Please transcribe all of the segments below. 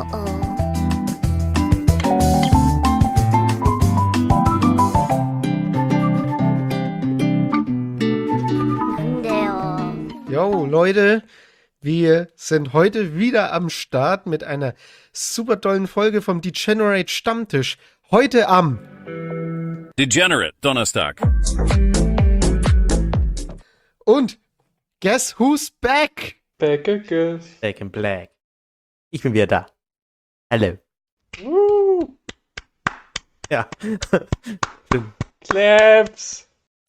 Jo, Leute, wir sind heute wieder am Start mit einer super tollen Folge vom Degenerate Stammtisch. Heute am Degenerate Donnerstag. Und guess who's back? Back again. Back in Black. Ich bin wieder da. Hallo. Ja. Claps.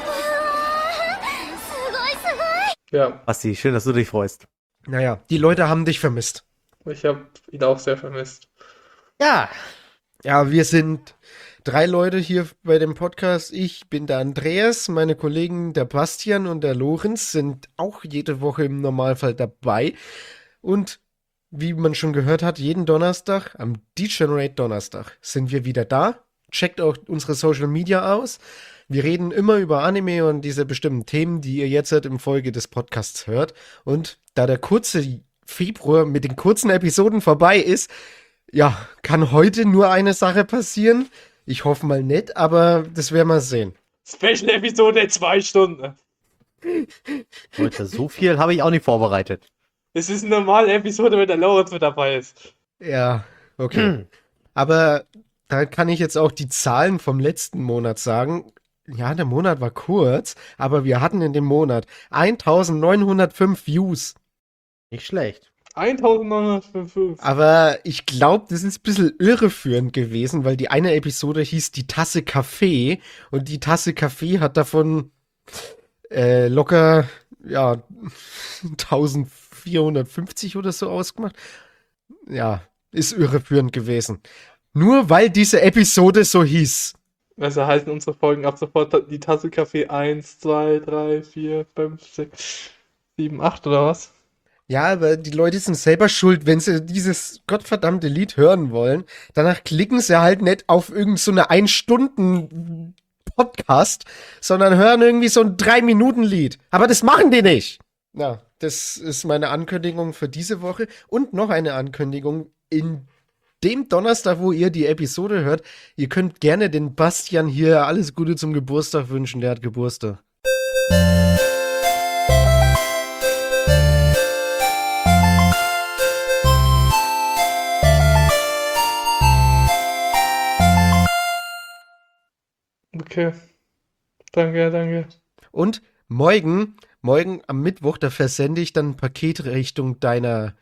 Ja, Basti, schön, dass du dich freust. Naja, die Leute haben dich vermisst. ich habe ihn auch sehr vermisst. Ja. Ja, wir sind 3 Leute hier bei dem Podcast. Ich bin der Andreas, meine Kollegen der Bastian und der Lorenz sind auch jede Woche im Normalfall dabei. Und wie man schon gehört hat, jeden Donnerstag, am Degenerate Donnerstag, sind wir wieder da. Checkt auch unsere Social Media aus. Wir reden immer über Anime und diese bestimmten Themen, die ihr jetzt im Folge des Podcasts hört. Und da der kurze Februar mit den kurzen Episoden vorbei ist, ja, kann heute nur eine Sache passieren. Ich hoffe mal nicht, aber das werden wir sehen. Special-Episode 2 Stunden. Leute, so viel habe ich auch nicht vorbereitet. Es ist eine normale Episode, wenn der Lorenz mit dabei ist. Ja, okay. Aber da kann ich jetzt auch die Zahlen vom letzten Monat sagen. Ja, der Monat war kurz, aber wir hatten in dem Monat 1905 Views. Nicht schlecht. 1905. Aber ich glaube, das ist ein bisschen irreführend gewesen, weil die eine Episode hieß die Tasse Kaffee und die Tasse Kaffee hat davon locker, ja, 1450 oder so ausgemacht. Ja, ist irreführend gewesen. Nur weil diese Episode so hieß. Also heißen unsere Folgen ab sofort die Tasse Kaffee 1, 2, 3, 4, 5, 6, 7, 8 oder was? Ja, aber die Leute sind selber schuld, wenn sie dieses gottverdammte Lied hören wollen. Danach klicken sie halt nicht auf irgend so eine 1-Stunden-Podcast, sondern hören irgendwie so ein 3-Minuten-Lied. Aber das machen die nicht. Ja, das ist meine Ankündigung für diese Woche. Und noch eine Ankündigung. In dem Donnerstag, wo ihr die Episode hört, ihr könnt gerne den Bastian hier alles Gute zum Geburtstag wünschen. Der hat Geburtstag. Okay. Danke, danke. Und morgen am Mittwoch, da versende ich dann ein Paket Richtung deiner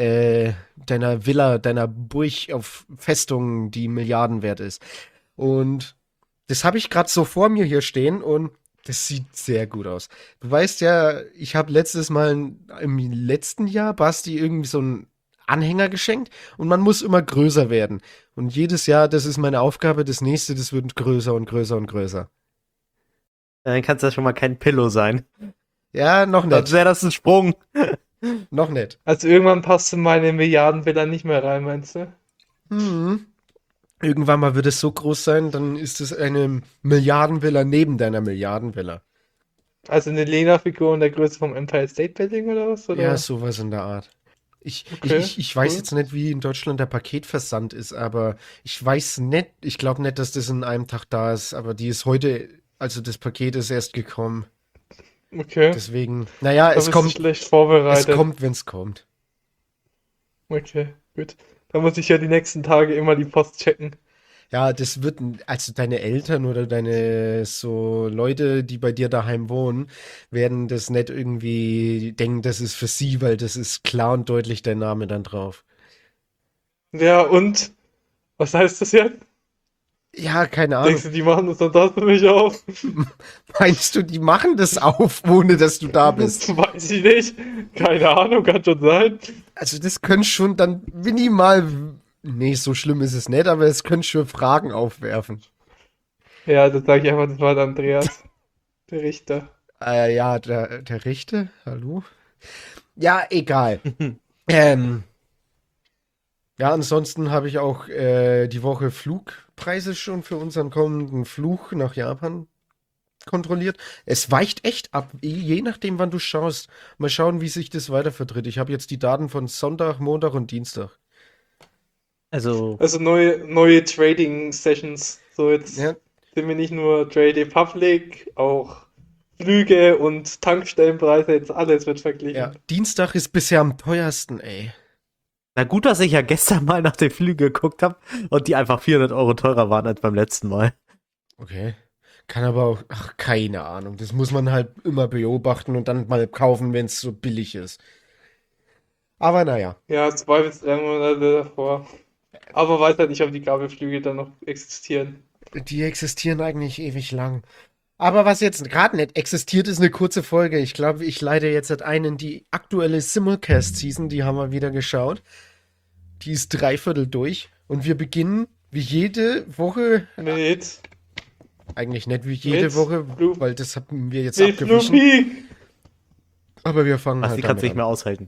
Villa, deiner Burg auf Festung, die Milliarden wert ist. Und das habe ich gerade so vor mir hier stehen und das sieht sehr gut aus. Du weißt ja, ich habe letztes Mal im letzten Jahr Basti irgendwie so einen Anhänger geschenkt und man muss immer größer werden. Und jedes Jahr, das ist meine Aufgabe, das nächste, das wird größer und größer und größer. Dann kann es ja schon mal kein Pillow sein. Ja, noch Sonst nicht. wäre das ein Sprung. Noch nicht. Also irgendwann passt in meine Milliardenvilla nicht mehr rein, meinst du? Mhm. Irgendwann mal wird es so groß sein, dann ist es eine Milliardenvilla neben deiner Milliardenvilla. Also eine Lena-Figur in der Größe vom Empire State Building oder was? Oder? Ja, sowas in der Art. Okay, Ich weiß cool. jetzt nicht, wie in Deutschland der Paketversand ist, aber ich weiß nicht, ich glaube nicht, dass das in einem Tag da ist, aber die ist heute, also das Paket ist erst gekommen. Okay. Deswegen, naja, Da es bist du kommt, schlecht vorbereitet. wenn es kommt. Okay, gut. Da muss ich ja die nächsten Tage immer die Post checken. Ja, das wird, also deine Eltern oder deine so Leute, die bei dir daheim wohnen, werden das nicht irgendwie denken, das ist für sie, weil das ist klar und deutlich dein Name dann drauf. Ja, und? Was heißt das jetzt? Ja, keine Ahnung. Denkst du, die machen das dann das für mich auf? Meinst du, die machen das auf, ohne dass du da bist? Weiß ich nicht. Keine Ahnung, kann schon sein. Also das könnte schon dann minimal, nee, so schlimm ist es nicht, aber es könnte schon Fragen aufwerfen. Ja, dann sage ich einfach, das war der Andreas, der Richter. Ja, der Richter, hallo? Ja, egal. Ähm, ja, ansonsten habe ich auch die Woche Flugpreise schon für unseren kommenden Flug nach Japan kontrolliert. Es weicht echt ab, je nachdem, wann du schaust. Mal schauen, wie sich das weiter vertritt. Ich habe jetzt die Daten von Sonntag, Montag und Dienstag. Also, Also neue Trading-Sessions. So jetzt Ja, sind wir nicht nur Trade Republic, auch Flüge und Tankstellenpreise, jetzt alles wird ja. verglichen. Dienstag ist bisher am teuersten, ey. na gut, dass ich ja gestern mal nach den Flügen geguckt habe und die einfach 400 € teurer waren als beim letzten Mal. Okay. Kann aber auch, ach, keine Ahnung. Das muss man halt immer beobachten und dann mal kaufen, wenn es so billig ist. Aber naja, Ja, 2 bis 3 Monate davor. Aber weiß halt nicht, ob die Kabelflüge dann noch existieren. die existieren eigentlich ewig lang. Aber was jetzt gerade nicht existiert, ist eine kurze Folge. Ich glaube, ich leite jetzt halt ein in die aktuelle Simulcast-Season. Die haben wir wieder geschaut. Die ist dreiviertel durch. Und wir beginnen wie jede Woche, Mit, eigentlich nicht wie jede mit, Woche, Blue, weil das haben wir jetzt mit Blue abgewichen. Peak. Aber wir fangen Was, halt die kannst damit du nicht an. mehr aushalten.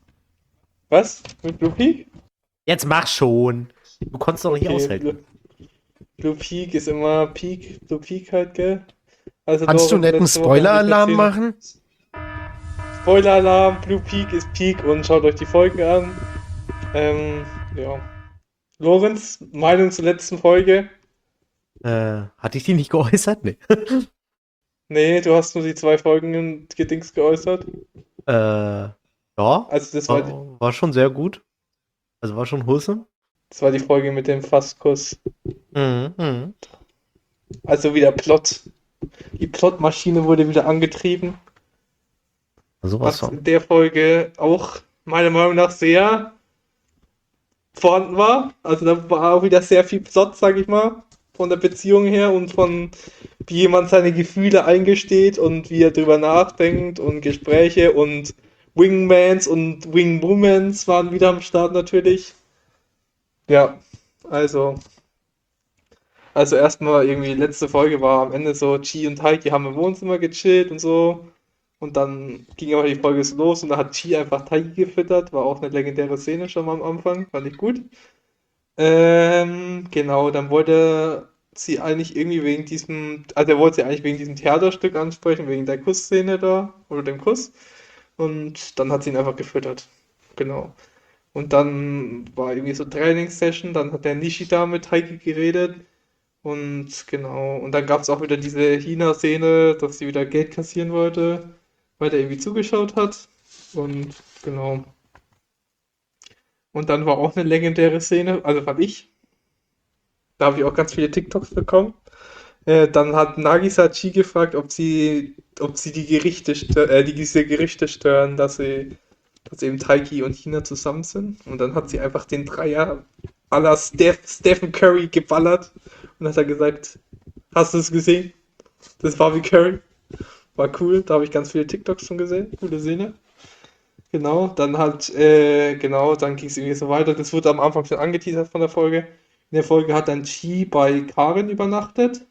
Was? Mit Blue Peak? Jetzt mach schon. Du konntest doch nicht Okay, aushalten. Blue Peak ist immer Peak, Blue Peak halt, gell? Also Kannst du Lorenz, nicht einen letzte Woche habe ich Spoiler-Alarm erzählt, machen? Spoiler-Alarm, Blue Peak ist Peak und schaut euch die Folgen an. Ja. Lorenz, Meinung zur letzten Folge? Hatte ich die nicht geäußert? Nee. Nee, du hast nur die 2 Folgen gedings geäußert. Ja, Also war schon sehr gut. Also war schon wholesome. das war die Folge mit dem Fasskuss. Mhm. Also wieder Plot. Die Plotmaschine wurde wieder angetrieben. Sowas Was von. in der Folge auch meiner Meinung nach sehr vorhanden war. Also da war auch wieder sehr viel Plot, sag ich mal, von der Beziehung her und von wie jemand seine Gefühle eingesteht und wie er drüber nachdenkt und Gespräche und Wingmans und Wingwomans waren wieder am Start natürlich. Ja, also, also erstmal irgendwie letzte Folge war am Ende so, Chi und Taiki haben im Wohnzimmer gechillt und so. Und dann ging aber die Folge so los und da hat Chi einfach Taiki gefüttert. War auch eine legendäre Szene schon mal am Anfang, fand ich gut. Genau, dann wollte sie eigentlich irgendwie wegen diesem, also er wollte sie eigentlich wegen diesem Theaterstück ansprechen, wegen der Kussszene da oder dem Kuss. Und dann hat sie ihn einfach gefüttert. Genau. Und dann war irgendwie so Trainingssession, dann hat der Nishida mit Taiki geredet. Und genau, und dann gab es auch wieder diese Hina-Szene, dass sie wieder Geld kassieren wollte, weil der irgendwie zugeschaut hat. Und genau. Und dann war auch eine legendäre Szene, also fand ich. Da habe ich auch ganz viele TikToks bekommen. Dann hat Nagisa Chi gefragt, ob sie diese Gerichte stören, dass eben Taiki und Hina zusammen sind. Und dann hat sie einfach den Dreier à la Stephen Curry geballert und hat er gesagt, hast du es gesehen? Das war wie Curry. War cool, da habe ich ganz viele TikToks schon gesehen. Coole Szene. Genau, genau, dann ging es irgendwie so weiter. Das wurde am Anfang schon angeteasert von der Folge. In der Folge hat dann Chi bei Karen übernachtet.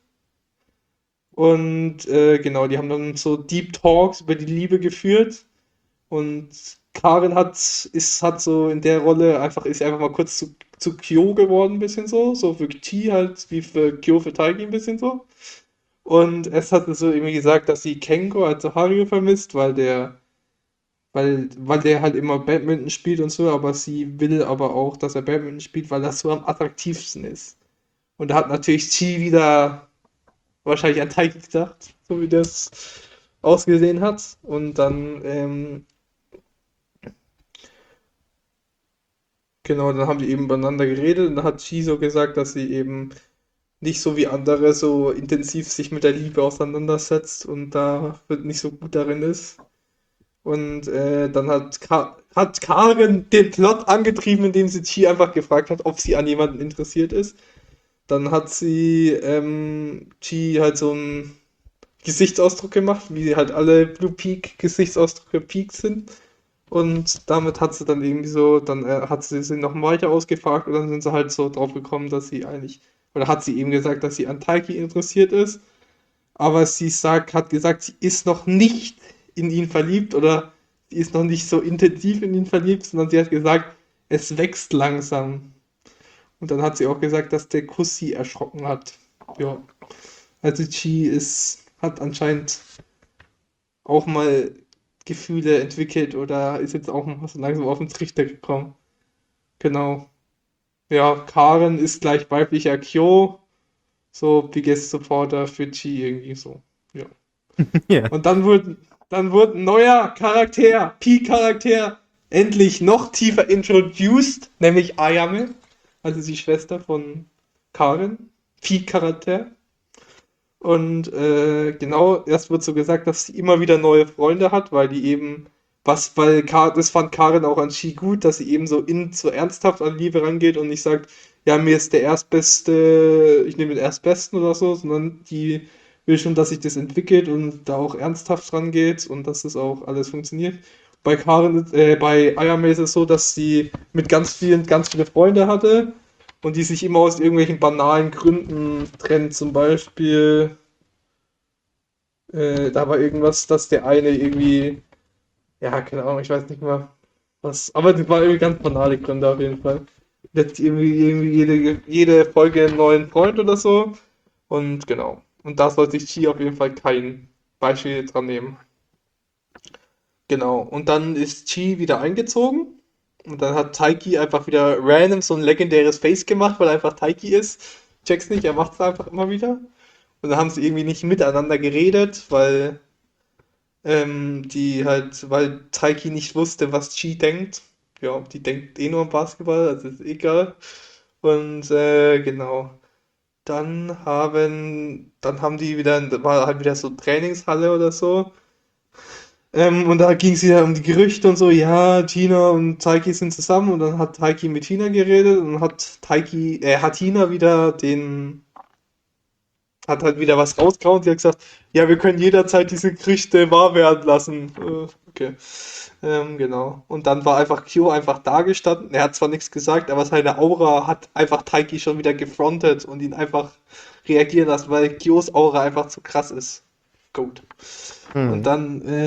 Und genau, die haben dann so Deep Talks über die Liebe geführt. Und Karen hat so in der Rolle ist einfach mal kurz zu Kyo geworden, ein bisschen so. So für Chi halt, wie für Kyo für Taiki ein bisschen so. Und es hat so irgendwie gesagt, dass sie Kengo, also Haruo, vermisst, weil der halt immer Badminton spielt und so, aber sie will aber auch, dass er Badminton spielt, weil das so am attraktivsten ist. Und da hat natürlich Chi wieder wahrscheinlich an Taiki gedacht, so wie das ausgesehen hat. Und dann, genau, dann haben die eben miteinander geredet und dann hat Chi so gesagt, dass sie eben nicht so wie andere so intensiv sich mit der Liebe auseinandersetzt und da nicht so gut darin ist. Und dann hat Karen den Plot angetrieben, indem sie Chi einfach gefragt hat, ob sie an jemanden interessiert ist. Dann hat sie Chi halt so einen Gesichtsausdruck gemacht, wie halt alle Blue Peak Gesichtsausdrücke Peak sind. Und damit hat sie dann irgendwie so, dann hat sie noch weiter ausgefragt und dann sind sie halt so drauf gekommen, dass sie eigentlich, oder hat sie eben gesagt, dass sie an Taiki interessiert ist. Aber hat gesagt, sie ist noch nicht in ihn verliebt oder sie ist noch nicht so intensiv in ihn verliebt, sondern sie hat gesagt, es wächst langsam. Und dann hat sie auch gesagt, dass der Kuss sie erschrocken hat. Ja. Also hat anscheinend auch mal Gefühle entwickelt oder ist jetzt auch mal so langsam auf den Trichter gekommen. Genau. ja, Karen ist gleich weiblicher Kyo, so Biggest Supporter für Chi irgendwie so. Ja. Ja. Und dann wurde ein neuer Charakter, Pi-Charakter, endlich noch tiefer introduced, nämlich Ayame, also die Schwester von Karen, Pi-Charakter. Und genau, erst wird so gesagt, dass sie immer wieder neue Freunde hat, weil die eben, das fand Karen auch an Chi gut, dass sie eben so ernsthaft an Liebe rangeht und nicht sagt, ja, mir ist der Erstbeste, ich nehme den Erstbesten oder so, sondern die will schon, dass sich das entwickelt und da auch ernsthaft rangeht und dass das auch alles funktioniert. Bei Ayame ist es so, dass sie mit ganz viele Freunde hatte und die sich immer aus irgendwelchen banalen Gründen trennt. Zum Beispiel, da war irgendwas, dass der eine irgendwie, ja, keine Ahnung, ich weiß nicht mehr was, aber das war irgendwie ganz banale Gründe auf jeden Fall. Jetzt irgendwie jede Folge einen neuen Freund oder so. Und genau. Und da sollte sich Chi auf jeden Fall kein Beispiel dran nehmen. Genau. Und dann ist Chi wieder eingezogen. Und dann hat Taiki einfach wieder random so ein legendäres Face gemacht, weil er einfach Taiki ist. Check's nicht, er macht es einfach immer wieder. Und dann haben sie irgendwie nicht miteinander geredet, weil Taiki nicht wusste, was Chi denkt. Ja, die denkt eh nur am Basketball, also ist egal. Und genau. Dann haben die wieder, war halt wieder so Trainingshalle oder so. Und da ging es ja um die Gerüchte und so, ja, Tina und Taiki sind zusammen und dann hat Taiki mit Tina geredet und hat Tina hat halt wieder was rausgehauen. Sie hat gesagt, ja, wir können jederzeit diese Gerüchte wahr werden lassen. Okay. Genau. Und dann war einfach Kyo einfach da gestanden. Er hat zwar nichts gesagt, aber seine Aura hat einfach Taiki schon wieder gefrontet und ihn einfach reagieren lassen, weil Kyos Aura einfach zu krass ist. Gut. Und Hm.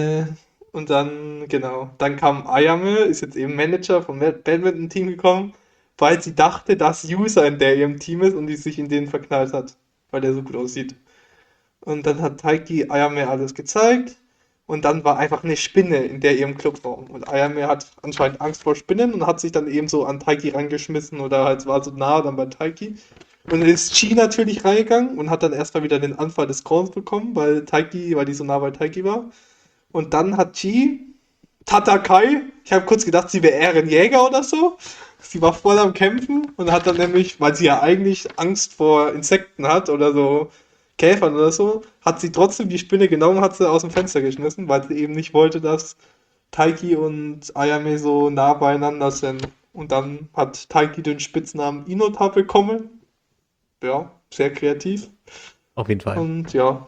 genau, dann kam Ayame, ist jetzt eben Manager vom Badminton-Team gekommen, weil sie dachte, dass User in der ihrem Team ist und die sich in den verknallt hat, weil der so gut aussieht. Und dann hat Taiki Ayame alles gezeigt und dann war einfach eine Spinne in der ihrem Clubraum. Und Ayame hat anscheinend Angst vor Spinnen und hat sich dann eben so an Taiki rangeschmissen oder halt war so nah dann bei Taiki. Und dann ist Chi natürlich reingegangen und hat dann erstmal wieder den Anfall des Grauens bekommen, weil die so nah bei Taiki war. Und dann hat Chi Tatakai, ich habe kurz gedacht, sie wäre eher ein Jäger oder so. Sie war voll am Kämpfen und hat dann nämlich, weil sie ja eigentlich Angst vor Insekten hat oder so Käfern oder so, hat sie trotzdem die Spinne genommen, hat sie aus dem Fenster geschmissen, weil sie eben nicht wollte, dass Taiki und Ayame so nah beieinander sind. Und dann hat Taiki den Spitznamen Inota bekommen. Ja, sehr kreativ. Auf jeden Fall. Und ja,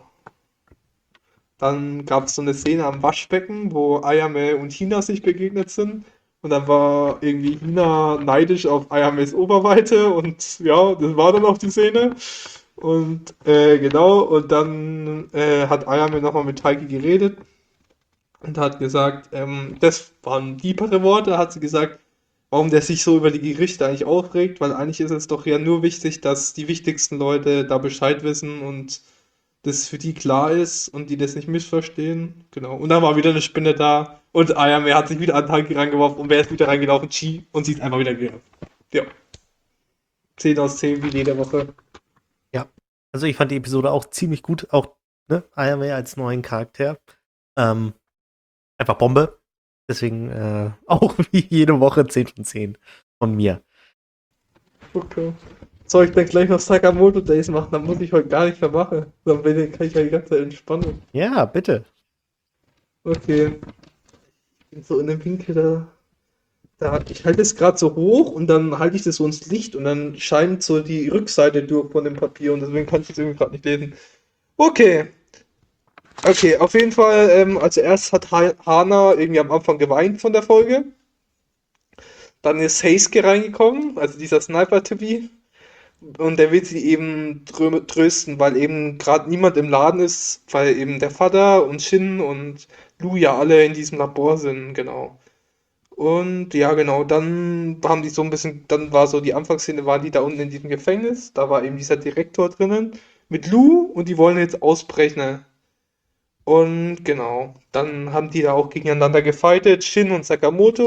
dann gab es so eine Szene am Waschbecken, wo Ayame und Hina sich begegnet sind. Und dann war irgendwie Hina neidisch auf Ayames Oberweite und ja, das war dann auch die Szene. Und genau, und dann hat Ayame nochmal mit Taiki geredet und hat gesagt, das waren deepere Worte, hat sie gesagt, warum der sich so über die Gerichte eigentlich aufregt, weil eigentlich ist es doch ja nur wichtig, dass die wichtigsten Leute da Bescheid wissen und das für die klar ist und die das nicht missverstehen. Genau. Und dann war wieder eine Spinne da und Ayame hat sich wieder an Tanki rangeworfen und wer ist wieder reingelaufen? Chi und sie ist einfach wieder gegangen. Ja. 10 aus 10 wie jede Woche. Ja. Also ich fand die Episode auch ziemlich gut, auch ne, Ayame als neuen Charakter. Einfach Bombe. Deswegen auch wie jede Woche 10 von 10 von mir. Okay. Soll ich dann gleich noch Sakamoto Days machen? Dann muss ich heute gar nicht mehr machen. Kann ich ja die ganze Zeit entspannen. Ja, bitte. Okay. Ich bin so in dem Winkel ich halte es gerade so hoch und dann halte ich das so ins Licht und dann scheint so die Rückseite durch von dem Papier und deswegen kann ich es irgendwie gerade nicht lesen. Okay. Okay, auf jeden Fall, also erst hat Hana irgendwie am Anfang geweint von der Folge. Dann ist Heisuke reingekommen, also dieser Sniper-Typi. Und der will sie eben trösten, weil eben gerade niemand im Laden ist, weil eben der Vater und Shin und Lu ja alle in diesem Labor sind, genau. Und ja, genau, dann haben die so ein bisschen, dann war so die Anfangsszene, waren die da unten in diesem Gefängnis, da war eben dieser Direktor drinnen mit Lu und die wollen jetzt ausbrechen. Und genau, dann haben die da auch gegeneinander gefightet, Shin und Sakamoto.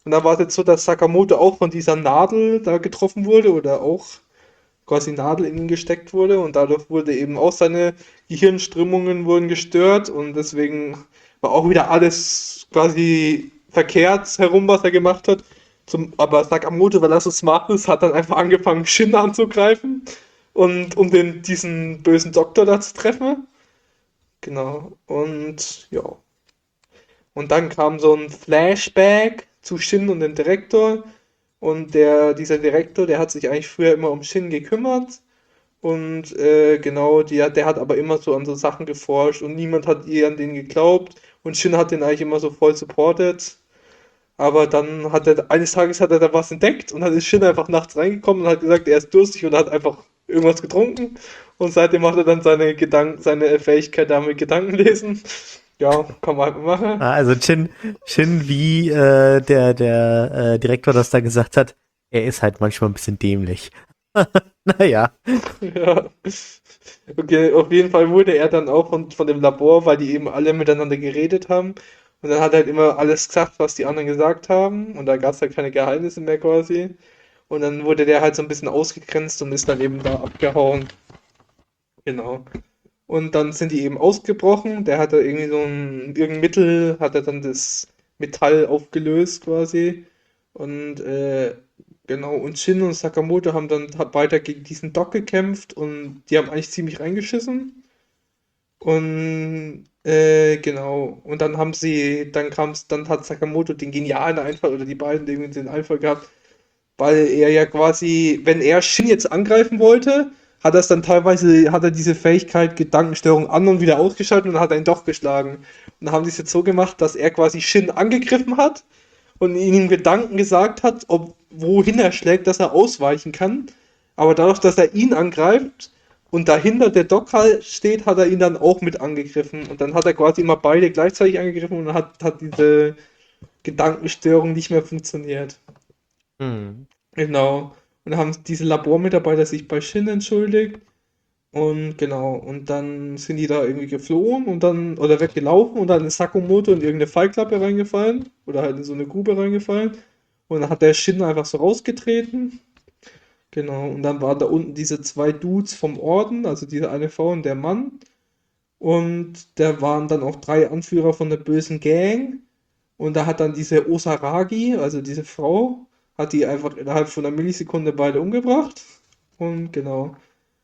Und dann war es jetzt so, dass Sakamoto auch von dieser Nadel da getroffen wurde oder auch quasi Nadel in ihn gesteckt wurde und dadurch wurde eben auch seine Gehirnströmungen wurden gestört und deswegen war auch wieder alles quasi verkehrt herum, was er gemacht hat. Aber Sakamoto, weil er so smart ist, hat dann einfach angefangen, Shin anzugreifen und um diesen bösen Doktor da zu treffen. Genau. Und ja. Und dann kam so ein Flashback zu Shin und dem Direktor. Und dieser Direktor, der hat sich eigentlich früher immer um Shin gekümmert. Und genau, der hat aber immer so an so Sachen geforscht und niemand hat ihr an den geglaubt. Und Shin hat den eigentlich immer so voll supportet. Aber dann eines Tages hat er da was entdeckt und dann ist Shin einfach nachts reingekommen und hat gesagt, er ist durstig und hat einfach irgendwas getrunken. Und seitdem hat er dann seine Fähigkeit damit Gedanken lesen. Ja, kann man halt machen. Also Chin wie der Direktor das da gesagt hat, er ist halt manchmal ein bisschen dämlich. Naja. Ja. Okay, auf jeden Fall wurde er dann auch von dem Labor, weil die eben alle miteinander geredet haben. Und dann hat er halt immer alles gesagt, was die anderen gesagt haben. Und da gab es halt keine Geheimnisse mehr quasi. Und dann wurde der halt so ein bisschen ausgegrenzt und ist dann eben da abgehauen. Genau. Und dann sind die eben ausgebrochen. Der hatte irgendwie irgendein Mittel, hat er dann das Metall aufgelöst quasi. Und genau, und Shin und Sakamoto haben dann weiter gegen diesen Doc gekämpft und die haben eigentlich ziemlich reingeschissen. Und genau, und dann hat Sakamoto den genialen Einfall, oder die beiden irgendwie den Einfall gehabt, weil er ja quasi, wenn er Shin jetzt angreifen wollte, hat er diese Fähigkeit Gedankenstörung an und wieder ausgeschaltet und dann hat er ihn doch geschlagen. Und dann haben die es jetzt so gemacht, dass er quasi Shin angegriffen hat und ihm Gedanken gesagt hat, wohin er schlägt, dass er ausweichen kann. Aber dadurch, dass er ihn angreift und dahinter der Doc halt steht, hat er ihn dann auch mit angegriffen. Und dann hat er quasi immer beide gleichzeitig angegriffen und dann hat diese Gedankenstörung nicht mehr funktioniert. Hm. Genau. Und dann haben diese Labormitarbeiter sich bei Shin entschuldigt. Und genau, und dann sind die da irgendwie geflohen und dann, oder weggelaufen und dann ist Sakamoto in irgendeine Fallklappe reingefallen oder halt in so eine Grube reingefallen. Und dann hat der Shin einfach so rausgetreten. Genau, und dann waren da unten diese zwei Dudes vom Orden, also diese eine Frau und der Mann. Und da waren dann auch drei Anführer von der bösen Gang. Und da hat dann diese Osaragi, also diese Frau, hat die einfach innerhalb von einer Millisekunde beide umgebracht. Und genau.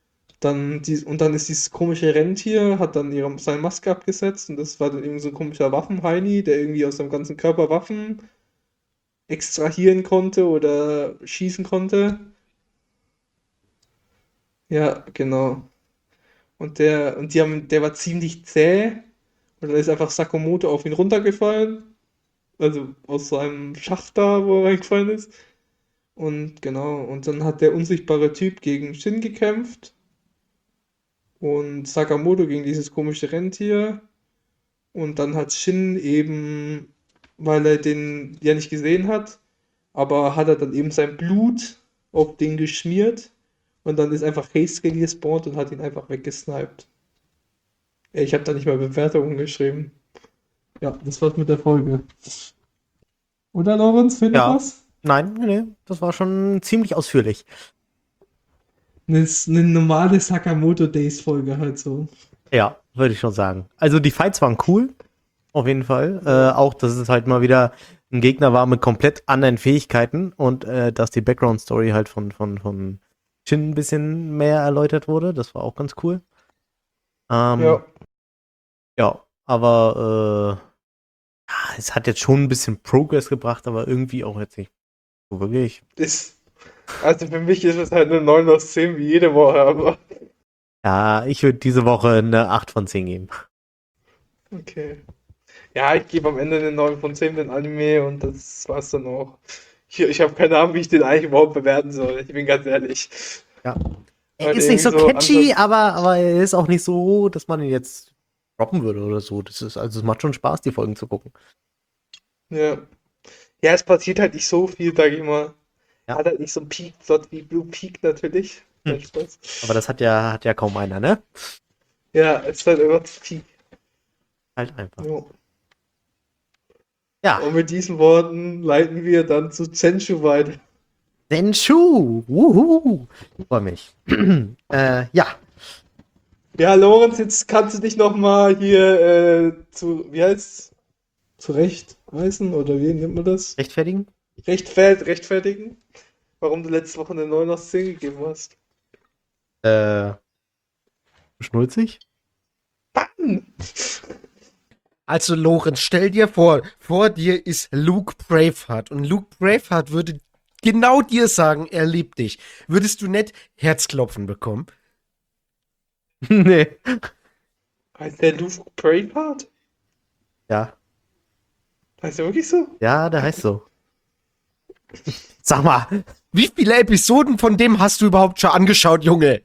Und dann ist dieses komische Rentier, hat dann seine Maske abgesetzt und das war dann irgendwie so ein komischer Waffenheini, der irgendwie aus seinem ganzen Körper Waffen extrahieren konnte oder schießen konnte. Ja, genau. Der war ziemlich zäh und dann ist einfach Sakamoto auf ihn runtergefallen, also aus seinem Schacht da, wo er reingefallen ist. Und genau, und dann hat der unsichtbare Typ gegen Shin gekämpft. Und Sakamoto gegen dieses komische Rentier. Und dann hat Shin eben, weil er den ja nicht gesehen hat, aber hat er dann eben sein Blut auf den geschmiert. Und dann ist einfach Hayskell gespawnt und hat ihn einfach weggesniped. Ey, ich habe da nicht mal Bewertungen geschrieben. Ja, das war's mit der Folge. Oder, Lorenz, fehlt noch Ja. was? Nein, nee, das war schon ziemlich ausführlich. Eine normale Sakamoto Days Folge halt so. Ja, würde ich schon sagen. Also die Fights waren cool, auf jeden Fall. Auch, dass es halt mal wieder ein Gegner war mit komplett anderen Fähigkeiten und dass die Background-Story halt von Shin ein bisschen mehr erläutert wurde. Das war auch ganz cool. Ja. Ja, aber es hat jetzt schon ein bisschen Progress gebracht, aber irgendwie auch jetzt nicht so wirklich. Also für mich ist es halt eine 9 aus 10 wie jede Woche, aber Ja, ich würde diese Woche eine 8 von 10 geben. okay. Ja, ich gebe am Ende eine 9 von 10 den Anime und das war's dann auch. Ich habe keine Ahnung, wie ich den eigentlich überhaupt bewerten soll. Ich bin ganz ehrlich. Ja. Er Weil ist nicht so irgendwie catchy, aber er ist auch nicht so, dass man ihn jetzt droppen würde oder so. Also es macht schon Spaß, die Folgen zu gucken. Ja. Ja, es passiert halt nicht so viel, sag ich mal. Ja. Hat halt nicht so einen Peak-Plot wie Blue Peak natürlich. Nein, Spaß. Aber das hat ja kaum einer, ne? Ja, es ist halt immer zu Peak. Halt einfach. Ja. Ja, Und mit diesen Worten leiten wir dann zu Zenshu weiter. Denshu. Wuhu. Freue mich. Ja, Ja, Lorenz, jetzt kannst du dich nochmal hier wie heißt's? Zurechtweisen oder wie nennt man das? rechtfertigen. Rechtfertigen, warum du letzte Woche eine 9 aus 10 gegeben hast. Schnulzig? Also Lorenz, stell dir vor dir ist Luke Braveheart und Luke Braveheart würde genau dir sagen, er liebt dich. Würdest du nicht Herzklopfen bekommen? Nee. Heißt der Luke Braveheart? Ja. Heißt der wirklich so? Ja, der heißt so. Sag mal. Wie viele Episoden von dem hast du überhaupt schon angeschaut, Junge?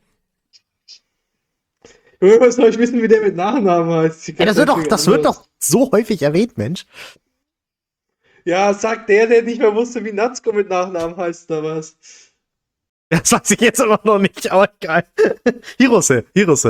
Was soll ich wissen, wie der mit Nachnamen heißt? Ja, das wird doch so häufig erwähnt, Mensch. Ja, sagt der nicht mehr wusste, wie Natsuko mit Nachnamen heißt, oder was? Das weiß ich jetzt aber noch nicht, aber egal. Hirose.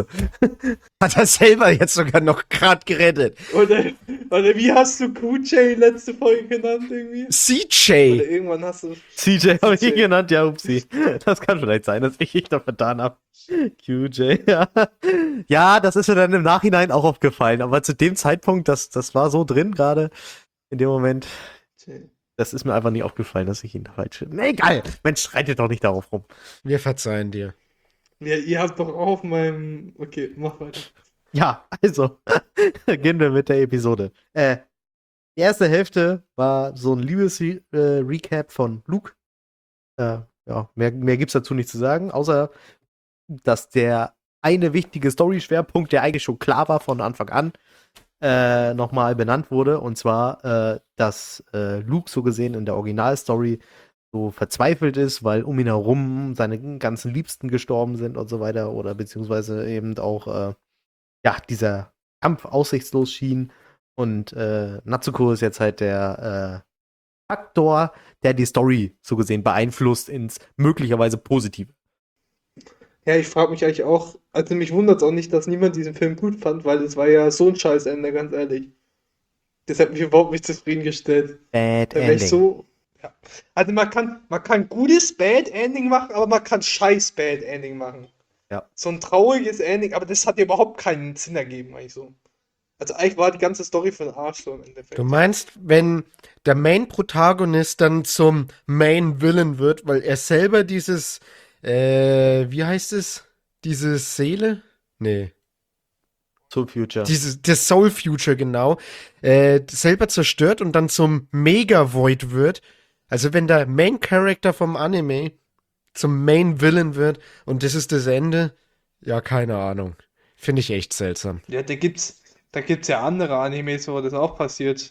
Hat er selber jetzt sogar noch gerade gerettet. Oder wie hast du QJ letzte Folge genannt irgendwie? Oder CJ. irgendwann hast du. CJ habe ich ihn CJ. genannt, ja, upsie. Das kann vielleicht sein, dass ich da vertan habe. QJ, ja. Ja, das ist mir dann im Nachhinein auch aufgefallen, aber zu dem Zeitpunkt, das war so drin gerade in dem Moment, das ist mir einfach nicht aufgefallen, dass ich ihn da falsch. Nee, egal. Mensch, reitet doch nicht darauf rum. Wir verzeihen dir. Ja, ihr habt doch auch auf meinem. Okay, mach weiter. Ja, also, gehen wir mit der Episode. Die erste Hälfte war so ein Liebes-Recap von Luke. Ja, mehr gibt's dazu nicht zu sagen, außer, dass der eine wichtige Story-Schwerpunkt, der eigentlich schon klar war von Anfang an, nochmal benannt wurde. Und zwar, dass Luke so gesehen in der Originalstory so verzweifelt ist, weil um ihn herum seine ganzen Liebsten gestorben sind und so weiter. Oder beziehungsweise eben auch ja, dieser Kampf aussichtslos schien. Und Natsuko ist jetzt halt der Faktor, der die Story so gesehen beeinflusst ins möglicherweise Positive. Ja, ich frage mich eigentlich auch. Also, mich wundert es auch nicht, dass niemand diesen Film gut fand, weil es war ja so ein Scheißende, ganz ehrlich. Das hat mich überhaupt nicht zufriedengestellt. Bad Da wäre ich Ending. so. Ja. Also, man kann gutes Bad Ending machen, aber man kann scheiß Bad Ending machen. Ja. So ein trauriges Ending, aber das hat ja überhaupt keinen Sinn ergeben, eigentlich so. Also, eigentlich war die ganze Story für den Arsch so im Endeffekt. Du meinst, wenn der Main-Protagonist dann zum Main-Villain wird, weil er selber dieses, wie heißt es? Diese Seele? Nee. Soul Future. Das Soul Future, genau. Selber zerstört und dann zum Mega-Void wird. Also wenn der Main-Character vom Anime zum Main-Villain wird und das ist das Ende, ja, keine Ahnung. Finde ich echt seltsam. Ja, da gibt's ja andere Animes, wo das auch passiert.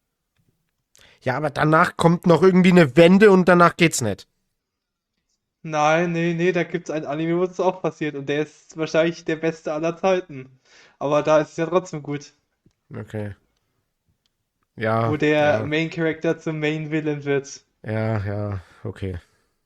Ja, aber danach kommt noch irgendwie eine Wende und danach geht's nicht. Nein, nee, da gibt's ein Anime, wo das auch passiert und der ist wahrscheinlich der beste aller Zeiten. Aber da ist es ja trotzdem gut, Okay. wo Ja, der ja, Main Character zum Main Villain wird. ja, okay.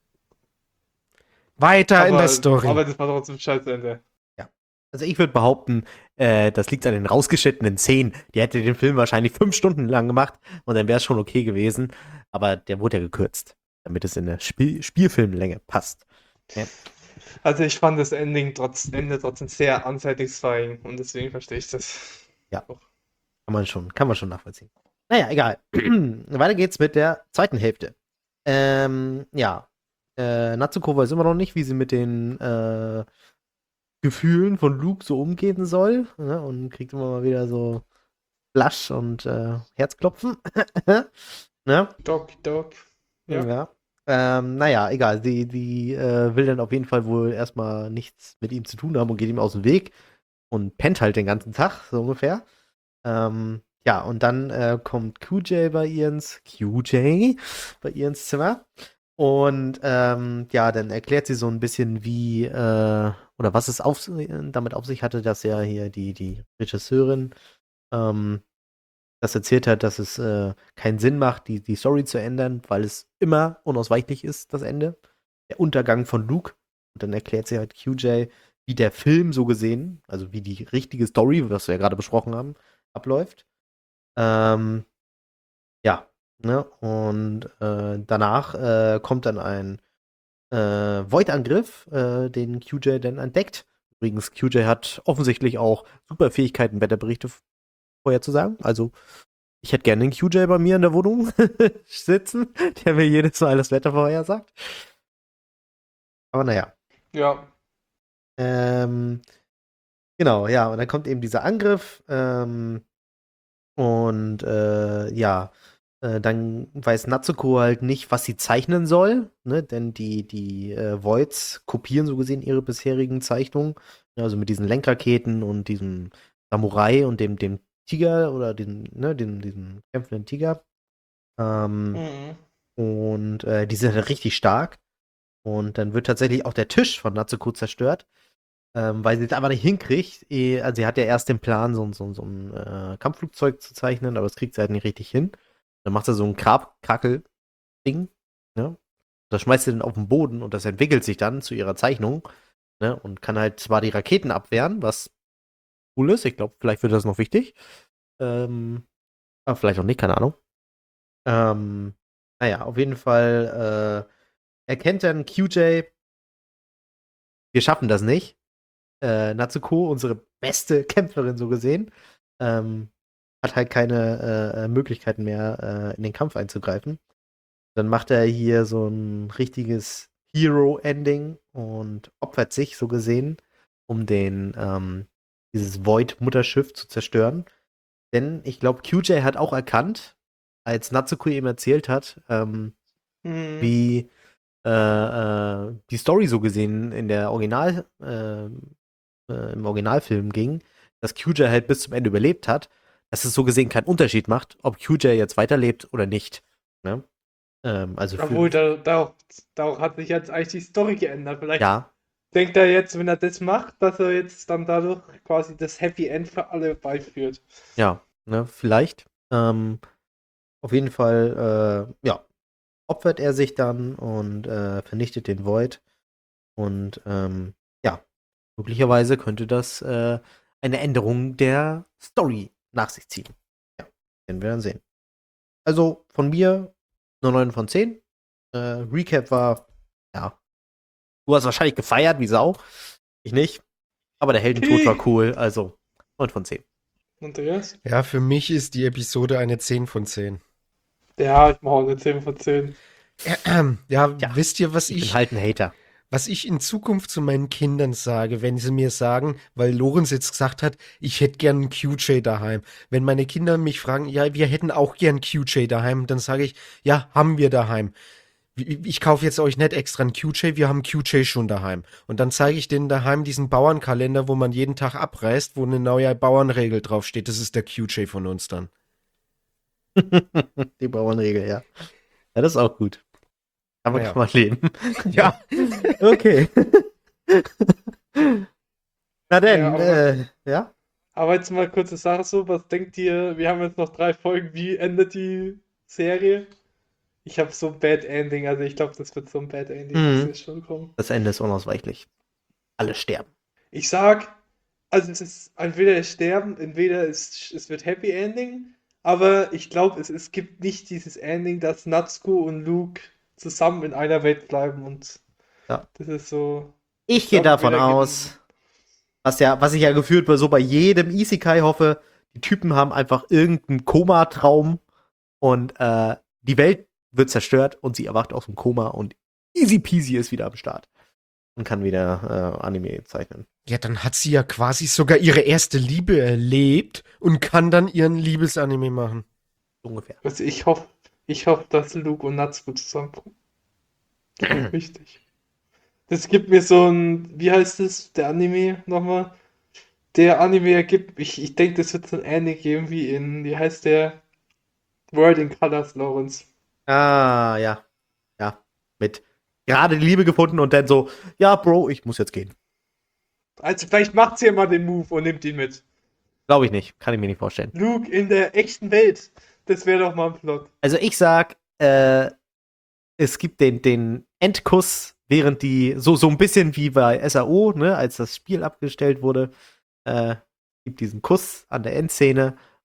Weiter in der Story. Aber das war trotzdem ein Scheißende. Also ich würde behaupten, das liegt an den rausgeschnittenen Szenen. Die hätte den Film wahrscheinlich 5 Stunden lang gemacht und dann wäre es schon okay gewesen. Aber der wurde ja gekürzt, damit es in der Spielfilmlänge passt. Ja. Also ich fand das Ende trotzdem sehr unsatisfying und deswegen verstehe ich das. Ja. Kann man schon nachvollziehen. Naja, egal. Weiter geht's mit der zweiten Hälfte. Ja. Natsuko weiß immer noch nicht, wie sie mit den Gefühlen von Luke so umgehen soll. Ne? Und kriegt immer mal wieder so Flash und Herzklopfen. Ne? Dog. Ja. Ja. Naja, egal. Die will dann auf jeden Fall wohl erstmal nichts mit ihm zu tun haben und geht ihm aus dem Weg und pennt halt den ganzen Tag, so ungefähr. Ja, und dann kommt QJ bei ihr ins Zimmer. Und ja, dann erklärt sie so ein bisschen, wie oder was es damit auf sich hatte, dass ja hier die Regisseurin das erzählt hat, dass es keinen Sinn macht, die Story zu ändern, weil es immer unausweichlich ist, das Ende. Der Untergang von Luke. Und dann erklärt sie halt QJ, wie der Film so gesehen, also wie die richtige Story, was wir ja gerade besprochen haben, abläuft. Ja, ne? Und danach kommt dann ein Void-Angriff, den QJ dann entdeckt. Übrigens, QJ hat offensichtlich auch super Fähigkeiten, Wetterberichte vorherzusagen. Also, ich hätte gerne den QJ bei mir in der Wohnung sitzen, der mir jedes Mal das Wetter vorhersagt. Aber naja. Ja. Ähm, genau, ja, und dann kommt eben dieser Angriff. Und ja, dann weiß Natsuko halt nicht, was sie zeichnen soll, ne? Denn die Voids kopieren so gesehen ihre bisherigen Zeichnungen. Also mit diesen Lenkraketen und diesem Samurai und dem Tiger oder diesem kämpfenden Tiger. Ähm, Mhm. und die sind halt richtig stark. Und dann wird tatsächlich auch der Tisch von Natsuko zerstört, weil sie es einfach nicht hinkriegt. Also sie hat ja erst den Plan, so ein Kampfflugzeug zu zeichnen, aber das kriegt sie halt nicht richtig hin. Dann macht sie so ein Krakel-Ding, ne? Das schmeißt sie dann auf den Boden und das entwickelt sich dann zu ihrer Zeichnung, ne? Und kann halt zwar die Raketen abwehren, was cool ist. Ich glaube, vielleicht wird das noch wichtig. Aber vielleicht auch nicht, keine Ahnung. Ähm, naja, auf jeden Fall erkennt dann QJ, wir schaffen das nicht. Natsuko, unsere beste Kämpferin so gesehen, hat halt keine Möglichkeiten mehr, in den Kampf einzugreifen. Dann macht er hier so ein richtiges Hero-Ending und opfert sich so gesehen, um dieses Void-Mutterschiff zu zerstören. Denn ich glaube, QJ hat auch erkannt, als Natsuko ihm erzählt hat, Mhm. wie die Story so gesehen in der im Originalfilm ging, dass QJ halt bis zum Ende überlebt hat, dass es so gesehen keinen Unterschied macht, ob QJ jetzt weiterlebt oder nicht. Ne? Also Obwohl, da hat sich jetzt eigentlich die Story geändert. Vielleicht ja, denkt er jetzt, wenn er das macht, dass er jetzt dann dadurch quasi das Happy End für alle beiführt. ja, ne, vielleicht. Auf jeden Fall, ja, opfert er sich dann und vernichtet den Void. Und ja, möglicherweise könnte das eine Änderung der Story nach sich ziehen. Ja, werden wir dann sehen. Also von mir nur 9 von 10. Recap war, ja, du hast wahrscheinlich gefeiert wie Sau. Ich nicht. Aber der Heldentod war cool, also 9 von 10. Andreas? Ja, für mich ist die Episode eine 10 von 10. Ja, ich mache auch eine 10 von 10. Ja, Tja, wisst ihr, ich bin halt ein Hater. was ich in Zukunft zu meinen Kindern sage, wenn sie mir sagen, weil Lorenz jetzt gesagt hat, ich hätte gern einen QJ daheim. Wenn meine Kinder mich fragen, ja, wir hätten auch gern QJ daheim, dann sage ich, ja, haben wir daheim. Ich kaufe jetzt euch nicht extra einen QJ, wir haben QJ schon daheim. Und dann zeige ich denen daheim diesen Bauernkalender, wo man jeden Tag abreißt, wo eine neue Bauernregel draufsteht. Das ist der QJ von uns dann. Die Bauernregel, ja. Ja, das ist auch gut. Aber Naja. kann man leben. Ja. Okay. Na Ja, denn, ja. aber jetzt mal kurze Sache so, was denkt ihr, wir haben jetzt noch 3 Folgen, wie endet die Serie? Ich habe so ein Bad Ending, also ich glaube, das wird so ein Bad Ending, muss Mhm. jetzt schon kommen. Das Ende ist unausweichlich. Alle sterben. Ich sag, also es ist entweder es sterben, entweder es wird Happy Ending, aber ich glaube, es gibt nicht dieses Ending, dass Natsuko und Luke zusammen in einer Welt bleiben und Ja. das ist so, Ich ich gehe glaube, davon entweder geht aus, was ich ja gefühlt so bei jedem Isekai hoffe, die Typen haben einfach irgendeinen Komatraum und die Welt wird zerstört und sie erwacht aus dem Koma und easy peasy ist wieder am Start und kann wieder Anime zeichnen. Ja, dann hat sie ja quasi sogar ihre erste Liebe erlebt und kann dann ihren Liebesanime machen. Ungefähr. also ich hoffe, dass Luke und Natsuko zusammenkommen. Auch wichtig. Das gibt mir so ein, wie heißt es, der Anime nochmal? Der Anime ergibt, ich denke, das wird so ein Anime geben wie in, wie heißt der? World in Colors, Lawrence. Ah, ja. Ja. Mit gerade die Liebe gefunden und dann so, ja, Bro, ich muss jetzt gehen. Also vielleicht macht sie ja mal den Move und nimmt ihn mit. Glaube ich nicht. Kann ich mir nicht vorstellen. Luke in der echten Welt. Das wäre doch mal ein Plot. Also ich sag, es gibt den Endkuss, während die, so ein bisschen wie bei SAO, ne, als das Spiel abgestellt wurde, gibt diesen Kuss an der Endszene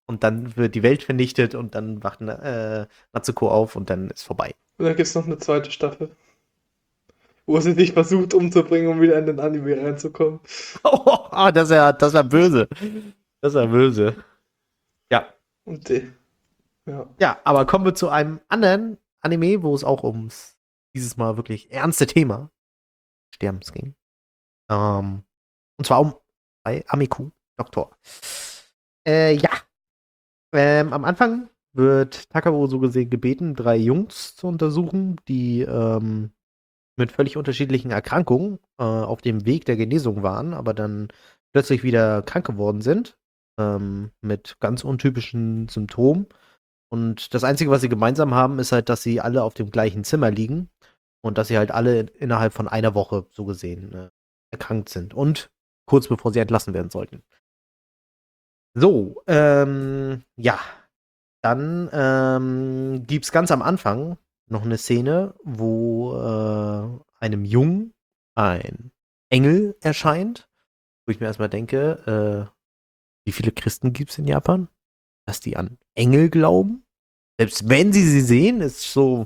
und dann wird die Welt vernichtet und dann wacht Natsuko auf und dann ist vorbei. Und dann gibt es noch eine zweite Staffel, wo sie sich versucht umzubringen, um wieder in den Anime reinzukommen. Das war böse. Das war böse. Ja. Und die, ja. Ja, aber kommen wir zu einem anderen Anime, wo es auch ums dieses Mal wirklich ernste Thema Sterbens ging. Und zwar bei Amiku, Doktor. Ja. Am Anfang wird Takao so gesehen gebeten, 3 Jungs zu untersuchen, die mit völlig unterschiedlichen Erkrankungen auf dem Weg der Genesung waren, aber dann plötzlich wieder krank geworden sind, mit ganz untypischen Symptomen. Und das Einzige, was sie gemeinsam haben, ist halt, dass sie alle auf dem gleichen Zimmer liegen und dass sie halt alle innerhalb von einer Woche so gesehen erkrankt sind und kurz bevor sie entlassen werden sollten. So, ja. Dann gibt's ganz am Anfang noch eine Szene, wo einem Jungen ein Engel erscheint, wo ich mir erstmal denke, wie viele Christen gibt's in Japan, dass die an Engel glauben? Selbst wenn sie sehen, ist so,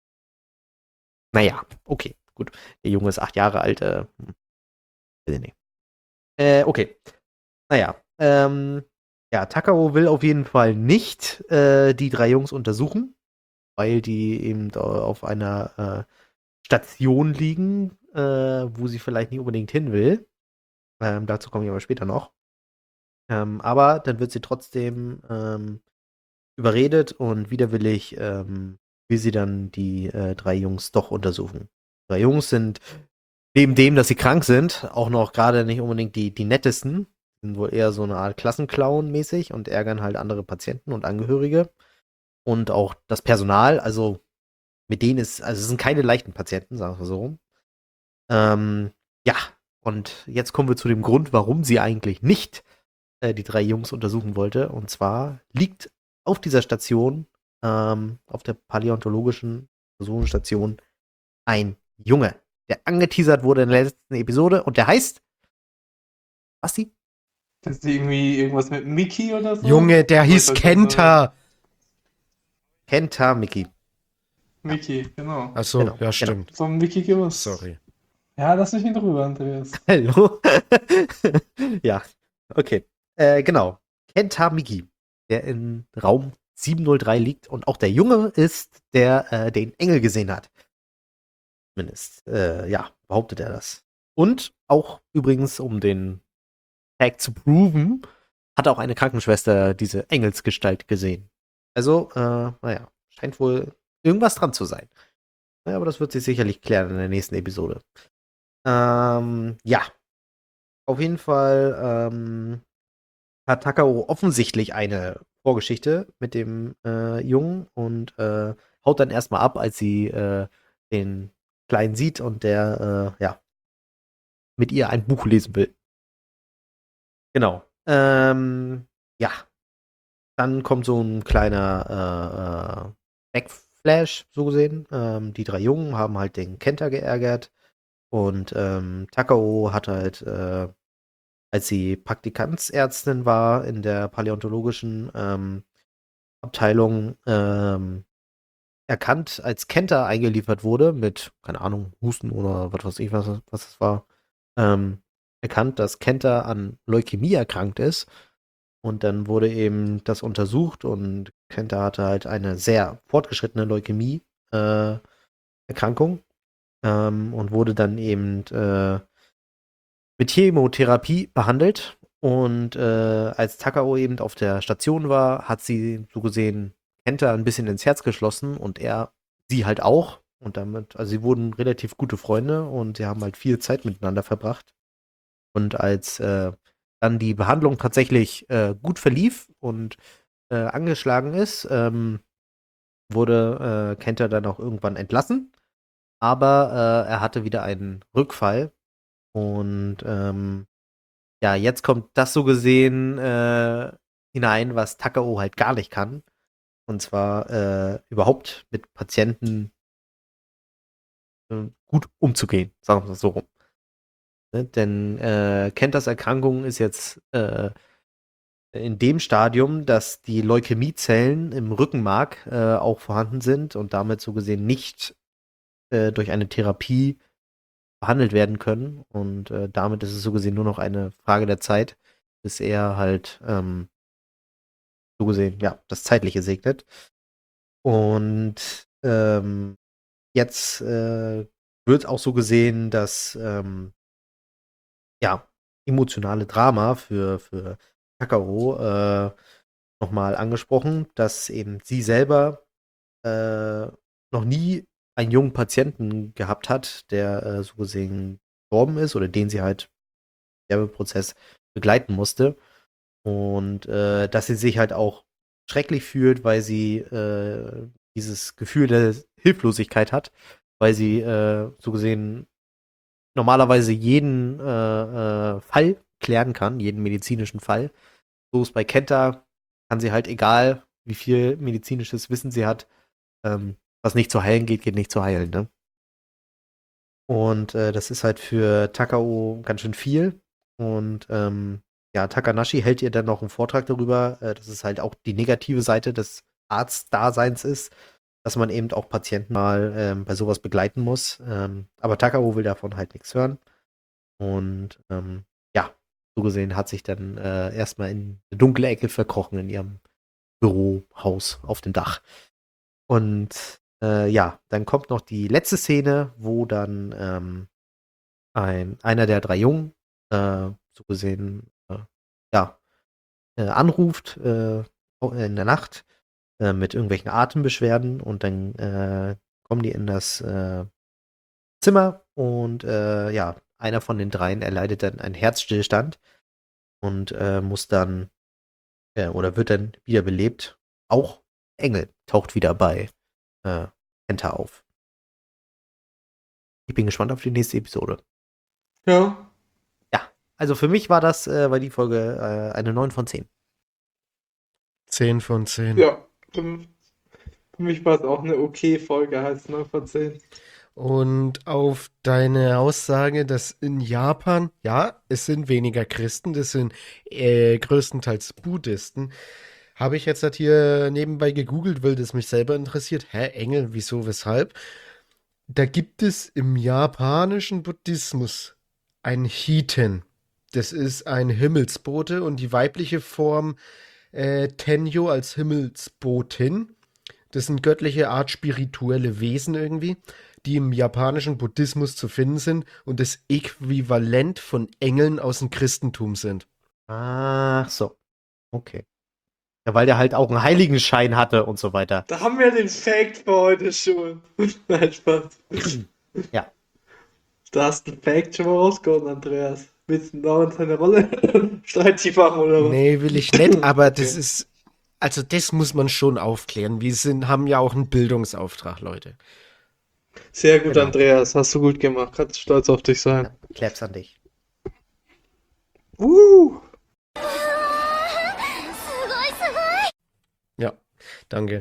naja, okay, gut. Der Junge ist 8 Jahre alt, weiß ich nicht. Okay. Naja, ja, Takao will auf jeden Fall nicht die 3 Jungs untersuchen, weil die eben auf einer Station liegen, wo sie vielleicht nicht unbedingt hin will. Dazu komme ich aber später noch. Aber dann wird sie trotzdem überredet und widerwillig will sie dann die 3 Jungs doch untersuchen. 3 Jungs sind neben dem, dass sie krank sind, auch noch gerade nicht unbedingt die nettesten. Sind wohl eher so eine Art Klassenclown mäßig und ärgern halt andere Patienten und Angehörige. Und auch das Personal, also mit denen also es sind keine leichten Patienten, sagen wir so rum. Ja, und jetzt kommen wir zu dem Grund, warum sie eigentlich nicht die 3 Jungs untersuchen wollte. Und zwar liegt auf dieser Station, auf der paläontologischen Personenstation, ein Junge, der angeteasert wurde in der letzten Episode und der heißt Basti? Ist die irgendwie irgendwas mit Mickey oder so? Junge, der hieß Kenta. Kenta Miki. Mickey, genau. Ach so, Genau, ja, stimmt. So ein Mickey gewusst. Sorry. Ja, lass mich in Ruhe, Andreas. Hallo? Ja, okay. Genau. Kenta Miki, der in Raum 703 liegt und auch der Junge ist, der den Engel gesehen hat. Zumindest, ja, behauptet er das. Und auch übrigens, um den Fact zu proven, hat auch eine Krankenschwester diese Engelsgestalt gesehen. Also, naja, scheint wohl irgendwas dran zu sein. Naja, aber das wird sich sicherlich klären in der nächsten Episode. Ja. Auf jeden Fall hat Takao offensichtlich eine Vorgeschichte mit dem Jungen und haut dann erstmal ab, als sie den Kleinen sieht und der ja mit ihr ein Buch lesen will. Genau. Ja. Dann kommt so ein kleiner Backflash, so gesehen. Die 3 Jungen haben halt den Kenta geärgert und Takao hat halt, als sie Praktikantsärztin war in der paläontologischen Abteilung, erkannt, als Kenta eingeliefert wurde mit, keine Ahnung, Husten oder was weiß ich, was es war, erkannt, dass Kenta an Leukämie erkrankt ist. Und dann wurde eben das untersucht und Kenta hatte halt eine sehr fortgeschrittene Leukämie-Erkrankung und wurde dann eben mit Chemotherapie behandelt. Und als Takao eben auf der Station war, hat sie so gesehen Kenta ein bisschen ins Herz geschlossen und er sie halt auch. Und damit, also sie wurden relativ gute Freunde und sie haben halt viel Zeit miteinander verbracht. Und als dann die Behandlung tatsächlich gut verlief und angeschlagen ist, wurde Kenta dann auch irgendwann entlassen. Aber er hatte wieder einen Rückfall. Und ja, jetzt kommt das so gesehen hinein, was Takao halt gar nicht kann. Und zwar überhaupt mit Patienten gut umzugehen, sagen wir es so rum. Ne? Denn Kentas Erkrankung ist jetzt in dem Stadium, dass die Leukämiezellen im Rückenmark auch vorhanden sind und damit so gesehen nicht durch eine Therapie behandelt werden können. Und damit ist es so gesehen nur noch eine Frage der Zeit, bis er halt so gesehen, ja, das Zeitliche segnet. Und jetzt wird auch so gesehen, dass ja, emotionale Drama für Takao nochmal angesprochen, dass eben sie selber noch nie einen jungen Patienten gehabt hat, der so gesehen gestorben ist oder den sie halt im Sterbeprozess begleiten musste. Und dass sie sich halt auch schrecklich fühlt, weil sie dieses Gefühl der Hilflosigkeit hat, weil sie so gesehen normalerweise jeden Fall klären kann, jeden medizinischen Fall. So ist bei Kenta, kann sie halt, egal wie viel medizinisches Wissen sie hat, was nicht zu heilen geht, geht nicht zu heilen, ne? Und das ist halt für Takao ganz schön viel. Und ja, Takanashi hält ihr dann noch einen Vortrag darüber, dass es halt auch die negative Seite des Arztdaseins ist, dass man eben auch Patienten mal bei sowas begleiten muss. Aber Takao will davon halt nichts hören. Und ja, so gesehen hat sich dann erstmal in eine dunkle Ecke verkrochen in ihrem Bürohaus auf dem Dach. Und ja, dann kommt noch die letzte Szene, wo dann einer der drei Jungen so gesehen ja, anruft in der Nacht mit irgendwelchen Atembeschwerden und dann kommen die in das Zimmer und ja, einer von den dreien erleidet dann einen Herzstillstand und muss dann oder wird dann wiederbelebt. Auch Engel taucht wieder bei Kenta auf. Ich bin gespannt auf die nächste Episode. Ja. Ja, also für mich war die Folge eine 9 von 10. 10 von 10. Ja. Für mich war es auch eine okay Folge, heißt 9 von 10. Und auf deine Aussage, dass in Japan, ja, es sind weniger Christen, das sind größtenteils Buddhisten, habe ich jetzt halt hier nebenbei gegoogelt, weil das mich selber interessiert. Hä, Engel, wieso, weshalb? Da gibt es im japanischen Buddhismus ein Hiten. Das ist ein Himmelsbote und die weibliche Form Tenjo als Himmelsbotin. Das sind göttliche Art spirituelle Wesen irgendwie, die im japanischen Buddhismus zu finden sind und das Äquivalent von Engeln aus dem Christentum sind. Ach so. Okay. Ja, weil der halt auch einen Heiligenschein hatte und so weiter. Da haben wir den Fact für heute schon. Nein, Spaß. Ja. Da hast du den Fact schon mal rausgehauen, Andreas. Willst du dauernd seine Rolle streitig machen oder was? Nee, will ich nicht, aber das Okay. ist, also das muss man schon aufklären. Haben ja auch einen Bildungsauftrag, Leute. Sehr gut, Genau. Andreas. Hast du gut gemacht. Kannst stolz auf dich sein. Ja, Claps an dich. Uh. Ja, danke.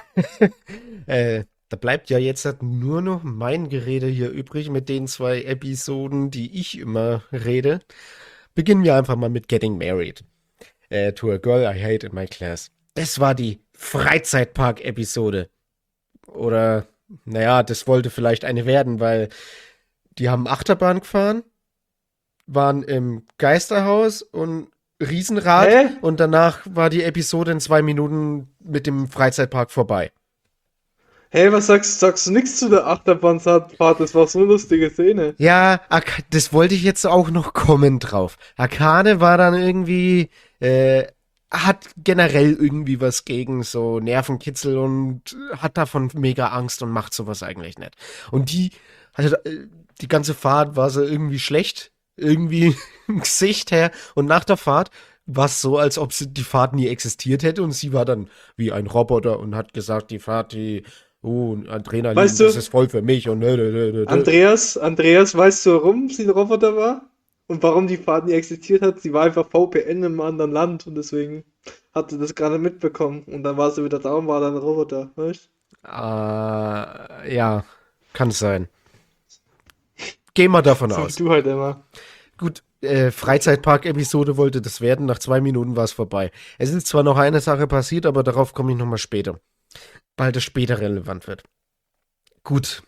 Da bleibt ja jetzt halt nur noch mein Gerede hier übrig mit den 2 Episoden, die ich immer rede. Beginnen wir einfach mal mit Getting Married. To a Girl I Hate in My Class. Das war die Freizeitpark-Episode. Oder, naja, das wollte vielleicht eine werden, weil die haben Achterbahn gefahren, waren im Geisterhaus und Riesenrad Hä? und danach war die Episode in 2 Minuten mit dem Freizeitpark vorbei. Hey, was sagst du nichts zu der Achterbahnfahrt? Das war so eine lustige Szene. Ja, das wollte ich jetzt auch noch kommen drauf. Akane war dann irgendwie, hat generell irgendwie was gegen so Nervenkitzel und hat davon mega Angst und macht sowas eigentlich nicht. Und also die ganze Fahrt war so irgendwie schlecht, irgendwie im Gesicht her. Und nach der Fahrt war es so, als ob die Fahrt nie existiert hätte und sie war dann wie ein Roboter und hat gesagt, Adrenalin, Weißt das du, ist voll für mich und Andreas, weißt du, warum sie ein Roboter war? Und warum die Fahrt nie existiert hat? Sie war einfach VPN im anderen Land und deswegen hat sie das gerade mitbekommen. Und dann war sie wieder da und war dann ein Roboter, weißt Ja, kann sein. Gehen wir davon du? So wie aus. du halt immer. Gut, Freizeitpark-Episode wollte das werden. Nach 2 Minuten war es vorbei. Es ist zwar noch eine Sache passiert, aber darauf komme ich nochmal später. Weil das später relevant wird. Gut.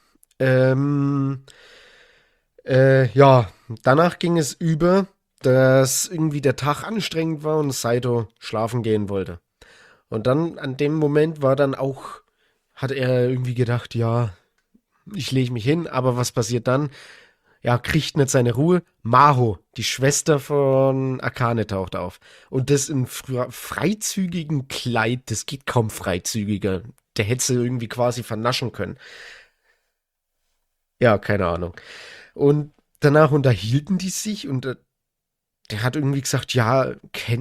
Ja, danach ging es über, dass irgendwie der Tag anstrengend war und Saito schlafen gehen wollte. Und dann an dem Moment hat er irgendwie gedacht, ja, ich lege mich hin, aber was passiert dann? Ja, kriegt nicht seine Ruhe. Maho, die Schwester von Akane, taucht auf. Und das in freizügigen Kleid, das geht kaum freizügiger. Der hätte sie irgendwie quasi vernaschen können. Ja, keine Ahnung. Und danach unterhielten die sich und der hat irgendwie gesagt, ja,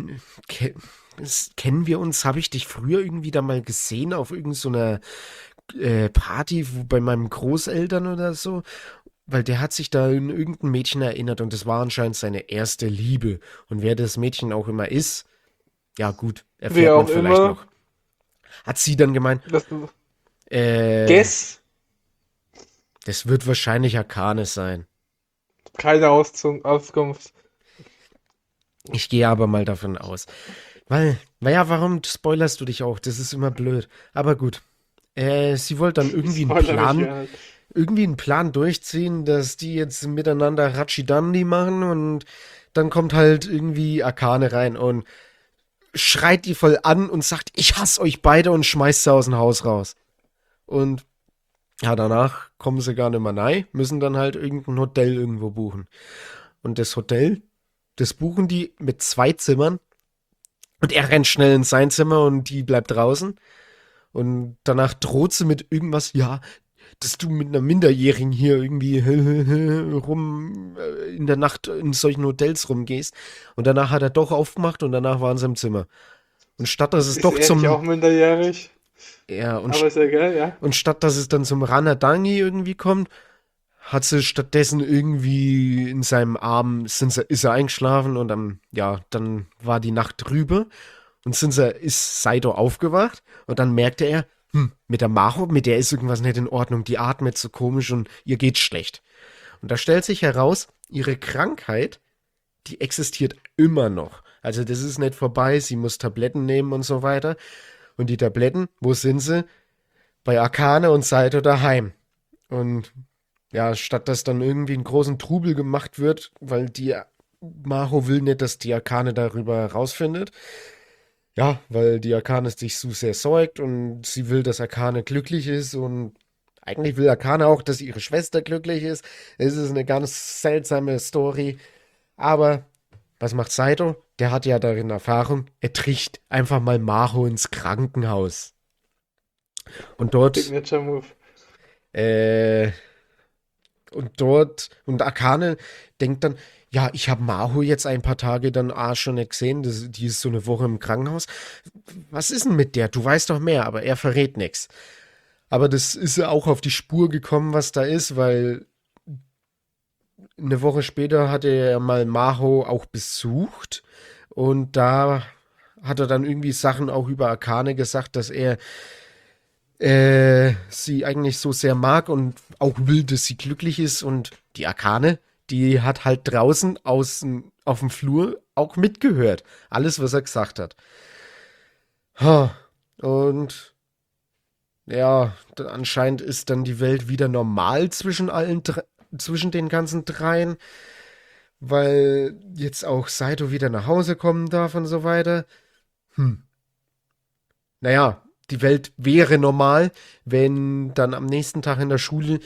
kennen wir uns? Habe ich dich früher irgendwie da mal gesehen auf irgendeiner Party bei meinen Großeltern oder so? Weil der hat sich da in irgendein Mädchen erinnert und das war anscheinend seine erste Liebe. Und wer das Mädchen auch immer ist, ja gut, erfährt Wer man auch vielleicht immer. noch. Hat sie dann gemeint, Das, äh, Guess. das wird wahrscheinlich Akane sein. Keine Auskunft. Ich gehe aber mal davon aus. Weil, naja, warum spoilerst du dich auch? Das ist immer blöd. Aber gut. Sie wollte dann Spoiler mich halt. irgendwie einen Plan durchziehen, dass die jetzt miteinander Rachidandi machen und dann kommt halt irgendwie Akane rein und schreit die voll an und sagt, ich hasse euch beide und schmeißt sie aus dem Haus raus. Und ja, danach kommen sie gar nicht mehr rein, müssen dann halt irgendein Hotel irgendwo buchen. Und das Hotel, das buchen die mit 2 Zimmern und er rennt schnell in sein Zimmer und die bleibt draußen. Und danach droht sie mit irgendwas, ja, dass du mit einer Minderjährigen hier irgendwie in der Nacht in solchen Hotels rumgehst. Und danach hat er doch aufgemacht und danach waren sie im Zimmer. Und statt dass es Ist doch er nicht auch zum, minderjährig? ja, Aber ist ja geil, ja. und statt dass es dann zum Ranadangi irgendwie kommt, hat sie stattdessen irgendwie in seinem Arm, ist er eingeschlafen und dann war die Nacht drüber und ist Saito aufgewacht und dann merkte er, mit der Maho, mit der ist irgendwas nicht in Ordnung, die atmet so komisch und ihr geht's schlecht. Und da stellt sich heraus, ihre Krankheit, die existiert immer noch. Also das ist nicht vorbei, sie muss Tabletten nehmen und so weiter. Und die Tabletten, wo sind sie? Bei Akane und Saito daheim. Und ja, statt dass dann irgendwie einen großen Trubel gemacht wird, weil die Maho will nicht, dass die Akane darüber herausfindet. Ja, weil die Akane sich so sehr sorgt und sie will, dass Akane glücklich ist und eigentlich will Akane auch, dass ihre Schwester glücklich ist. Es ist eine ganz seltsame Story. Aber was macht Saito? Der hat ja darin Erfahrung. Er trägt einfach mal Maho ins Krankenhaus. Und dort Signature Move. Äh, und Akane denkt dann, ja, ich habe Maho jetzt ein paar Tage dann schon nicht gesehen, die ist so eine Woche im Krankenhaus. Was ist denn mit der? Du weißt doch mehr, aber er verrät nichts. Aber das ist ja auch auf die Spur gekommen, was da ist, weil eine Woche später hatte er mal Maho auch besucht und da hat er dann irgendwie Sachen auch über Akane gesagt, dass er sie eigentlich so sehr mag und auch will, dass sie glücklich ist. Und die Akane, die hat halt draußen auf dem Flur auch mitgehört. Alles, was er gesagt hat. Ha. Und ja, anscheinend ist dann die Welt wieder normal zwischen den ganzen dreien, weil jetzt auch Saito wieder nach Hause kommen darf und so weiter. Naja, die Welt wäre normal, wenn dann am nächsten Tag in der Schule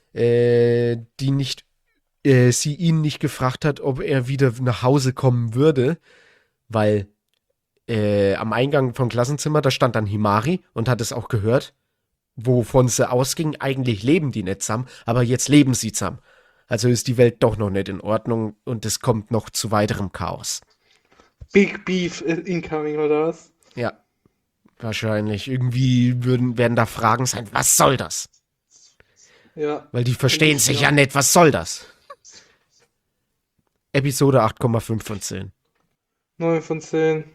sie ihn nicht gefragt hat, ob er wieder nach Hause kommen würde, weil am Eingang vom Klassenzimmer, da stand dann Himari und hat es auch gehört, wovon sie ausging, eigentlich leben die nicht zusammen, aber jetzt leben sie zusammen. Also ist die Welt doch noch nicht in Ordnung und es kommt noch zu weiterem Chaos. Big Beef incoming, oder was? Ja, wahrscheinlich. Irgendwie werden da Fragen sein, was soll das? Ja. Weil die verstehen sich ja nicht, was soll das? Episode 8,5 von 10. 9 von 10.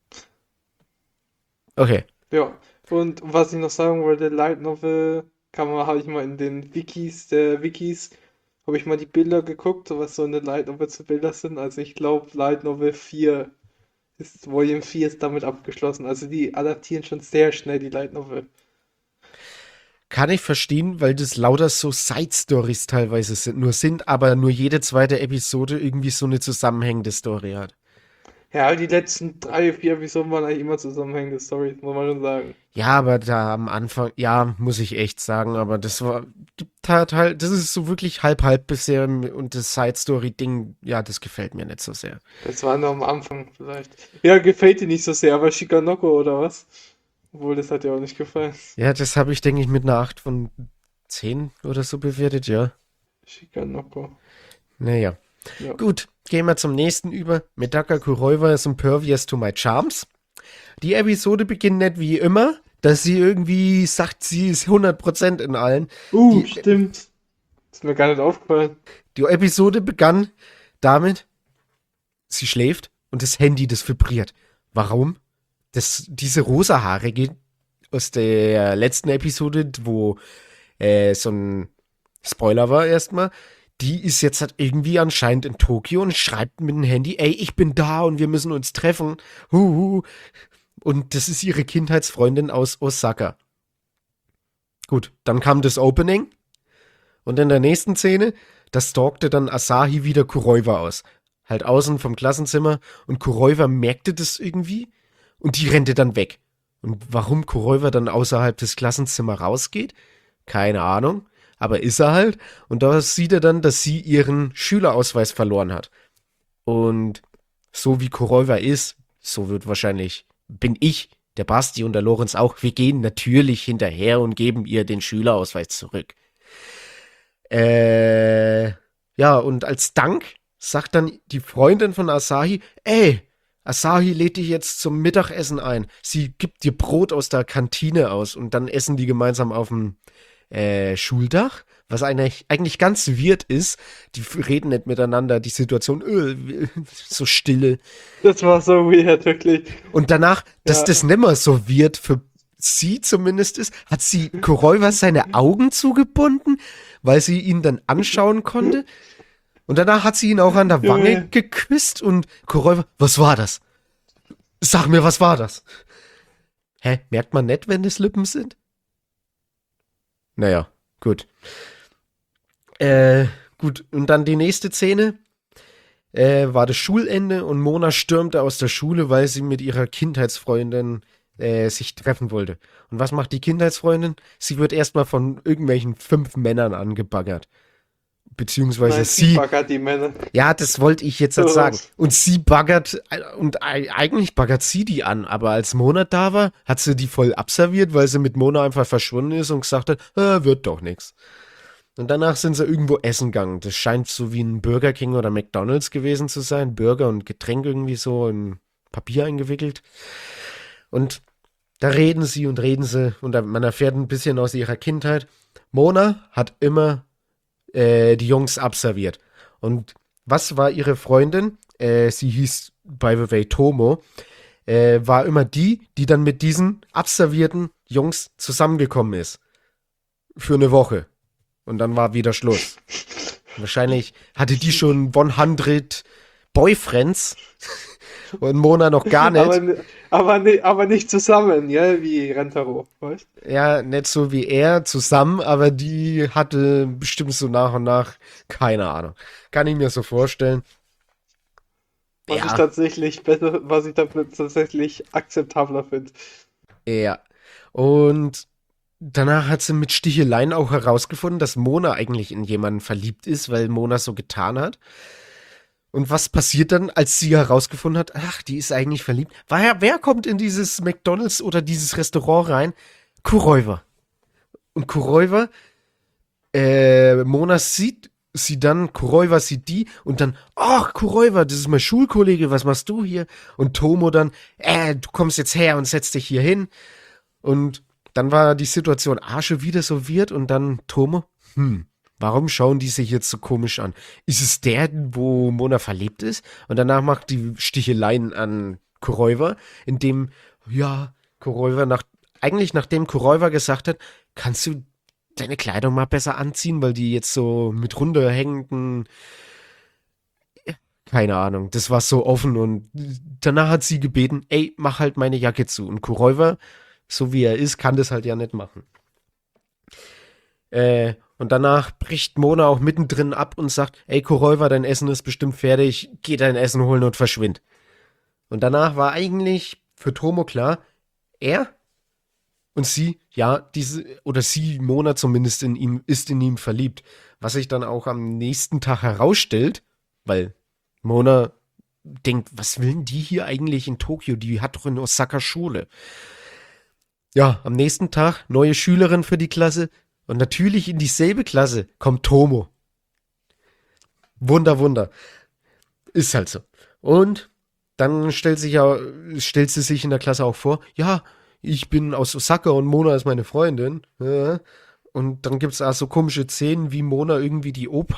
Okay. Ja. Und was ich noch sagen wollte, Light Novel habe ich mal in den Wikis habe ich mal die Bilder geguckt, was so eine Light Novel zu Bilder sind. Also ich glaube, Light Novel 4 Volume 4 ist damit abgeschlossen. Also die adaptieren schon sehr schnell die Light Novel. Kann ich verstehen, weil das lauter so Side-Stories teilweise sind, aber nur jede zweite Episode irgendwie so eine zusammenhängende Story hat. Ja, die letzten 3, 4 Episoden waren eigentlich immer zusammenhängende Storys, muss man schon sagen. Ja, aber da am Anfang, ja, muss ich echt sagen, aber das das ist so wirklich halb bisher und das Side-Story-Ding, ja, das gefällt mir nicht so sehr. Das war nur am Anfang vielleicht. Ja, gefällt dir nicht so sehr, aber Shikanoko oder was? Obwohl, das hat dir auch nicht gefallen. Ja, das habe ich, denke ich, mit einer 8 von 10 oder so bewertet, ja. Shikanoko. Naja. Ja. Gut, gehen wir zum nächsten über. Medaka Kuroiwa is impervious to my charms. Die Episode beginnt nicht wie immer, dass sie irgendwie sagt, sie ist 100% in allen. Die, Stimmt. Ist mir gar nicht aufgefallen. die Episode begann damit, sie schläft und das Handy, das vibriert. Warum? Diese rosahaarige aus der letzten Episode, wo so ein Spoiler war erstmal, die ist jetzt halt irgendwie anscheinend in Tokio und schreibt mit dem Handy, ey, ich bin da und wir müssen uns treffen. Huhu. Und das ist ihre Kindheitsfreundin aus Osaka. Gut, dann kam das Opening und in der nächsten Szene, da stalkte dann Asahi wieder Kuroiwa aus. Halt außen vom Klassenzimmer und Kuroiwa merkte das irgendwie und die rennte dann weg. Und warum Kuroiwa dann außerhalb des Klassenzimmers rausgeht? Keine Ahnung, aber ist er halt. Und da sieht er dann, dass sie ihren Schülerausweis verloren hat. Und so wie Kuroiwa ist, so bin ich, der Basti und der Lorenz auch, wir gehen natürlich hinterher und geben ihr den Schülerausweis zurück. Ja, und als Dank sagt dann die Freundin von Asahi, ey, Asahi lädt dich jetzt zum Mittagessen ein. Sie gibt dir Brot aus der Kantine aus und dann essen die gemeinsam auf dem Schuldach, was eigentlich ganz weird ist. Die reden nicht miteinander, die Situation so stille. Das war so weird, wirklich. Und danach, dass Ja. das nimmer so weird für sie zumindest ist, hat sie Kuroiwa seine Augen zugebunden, weil sie ihn dann anschauen konnte. Und danach hat sie ihn auch an der Wange Junge. geküsst und Kuroiwa, was war das? Sag mir, was war das? Hä, merkt man nicht, wenn es Lippen sind? Naja, gut. Gut, und dann die nächste Szene war das Schulende und Mona stürmte aus der Schule, weil sie mit ihrer Kindheitsfreundin sich treffen wollte. Und was macht die Kindheitsfreundin? Sie wird erstmal von irgendwelchen 5 Männern angebaggert. Beziehungsweise Nein, sie. baggert die Männer. Ja, das wollte ich jetzt halt sagen. Und sie baggert, und eigentlich baggert sie die an, aber als Mona da war, hat sie die voll abserviert, weil sie mit Mona einfach verschwunden ist und gesagt hat, wird doch nix. Und danach sind sie irgendwo essen gegangen. Das scheint so wie ein Burger King oder McDonald's gewesen zu sein. Burger und Getränk irgendwie so in Papier eingewickelt. Und da reden sie und man erfährt ein bisschen aus ihrer Kindheit. Mona hat immer die Jungs abserviert. Und was war ihre Freundin? Sie hieß, by the way, Tomo. War immer die dann mit diesen abservierten Jungs zusammengekommen ist. Für eine Woche. Und dann war wieder Schluss. Wahrscheinlich hatte die schon 100 Boyfriends und Mona noch gar nicht. Aber nicht zusammen, ja, wie Rentaro, weißt? Ja, nicht so wie er zusammen, aber die hatte bestimmt so nach und nach, keine Ahnung. Kann ich mir so vorstellen. Was ich Ja, tatsächlich besser, was ich dafür tatsächlich akzeptabler finde. ja. Und danach hat sie mit Sticheleien auch herausgefunden, dass Mona eigentlich in jemanden verliebt ist, weil Mona so getan hat. Und was passiert dann, als sie herausgefunden hat, ach, die ist eigentlich verliebt? Wer kommt in dieses McDonald's oder dieses Restaurant rein? Kuroiwa. Und Kuroiwa, Mona sieht sie dann, Kuroiwa sieht die und dann, ach, Kuroiwa, das ist mein Schulkollege, was machst du hier? Und Tomo dann, du kommst jetzt her und setzt dich hier hin. Und dann war die Situation schon wieder so weird und dann Tomo, warum schauen die sich jetzt so komisch an? Ist es der, wo Mona verliebt ist? Und danach macht die Sticheleien an Kuroiwa, indem, ja, Kuroiwa nachdem Kuroiwa gesagt hat, kannst du deine Kleidung mal besser anziehen, weil die jetzt so mit runterhängenden, keine Ahnung, das war so offen und danach hat sie gebeten, ey, mach halt meine Jacke zu. Und Kuräuber, so wie er ist, kann das halt ja nicht machen. Und danach bricht Mona auch mittendrin ab und sagt, ey Kuräuber, dein Essen ist bestimmt fertig, geh dein Essen holen und verschwind. Und danach war eigentlich für Tomo klar, er und sie, ja, Mona zumindest ist in ihm verliebt. Was sich dann auch am nächsten Tag herausstellt, weil Mona denkt, was will denn die hier eigentlich in Tokio? Die hat doch in Osaka Schule. Ja, am nächsten Tag neue Schülerin für die Klasse und natürlich in dieselbe Klasse kommt Tomo. Wunder. Ist halt so. Und dann stellt sie sich in der Klasse auch vor, ja, ich bin aus Osaka und Mona ist meine Freundin. Ja. Und dann gibt's auch so komische Szenen, wie Mona irgendwie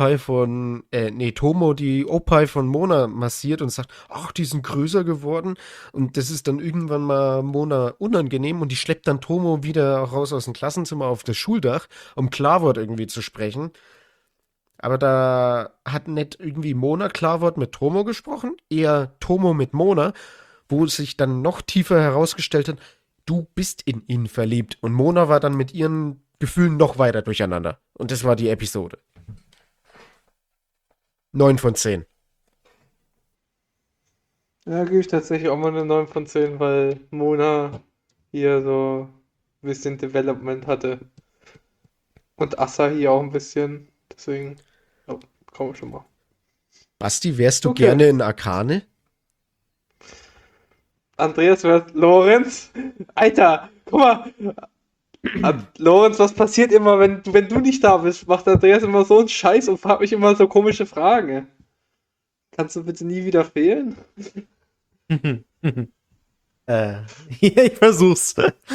Tomo die Opai von Mona massiert und sagt, ach, die sind größer geworden. Und das ist dann irgendwann mal Mona unangenehm und die schleppt dann Tomo wieder raus aus dem Klassenzimmer auf das Schuldach, um Klarwort irgendwie zu sprechen. Aber da hat nicht irgendwie Mona Klarwort mit Tomo gesprochen, eher Tomo mit Mona, wo sich dann noch tiefer herausgestellt hat, du bist in ihn verliebt. Und Mona war dann mit ihren Gefühlen noch weiter durcheinander. Und das war die Episode. 9 von 10. Ja, gebe ich tatsächlich auch mal eine 9 von 10, weil Mona hier so ein bisschen Development hatte. Und Asahi auch ein bisschen. Deswegen, ja, kommen wir schon mal. Basti, wärst du Okay. gerne in Akane? Andreas wird Lorenz. Alter, guck mal. Lorenz, was passiert immer, wenn du nicht da bist? Macht Andreas immer so einen Scheiß und fragt mich immer so komische Fragen. Kannst du bitte nie wieder fehlen? Ich versuch's.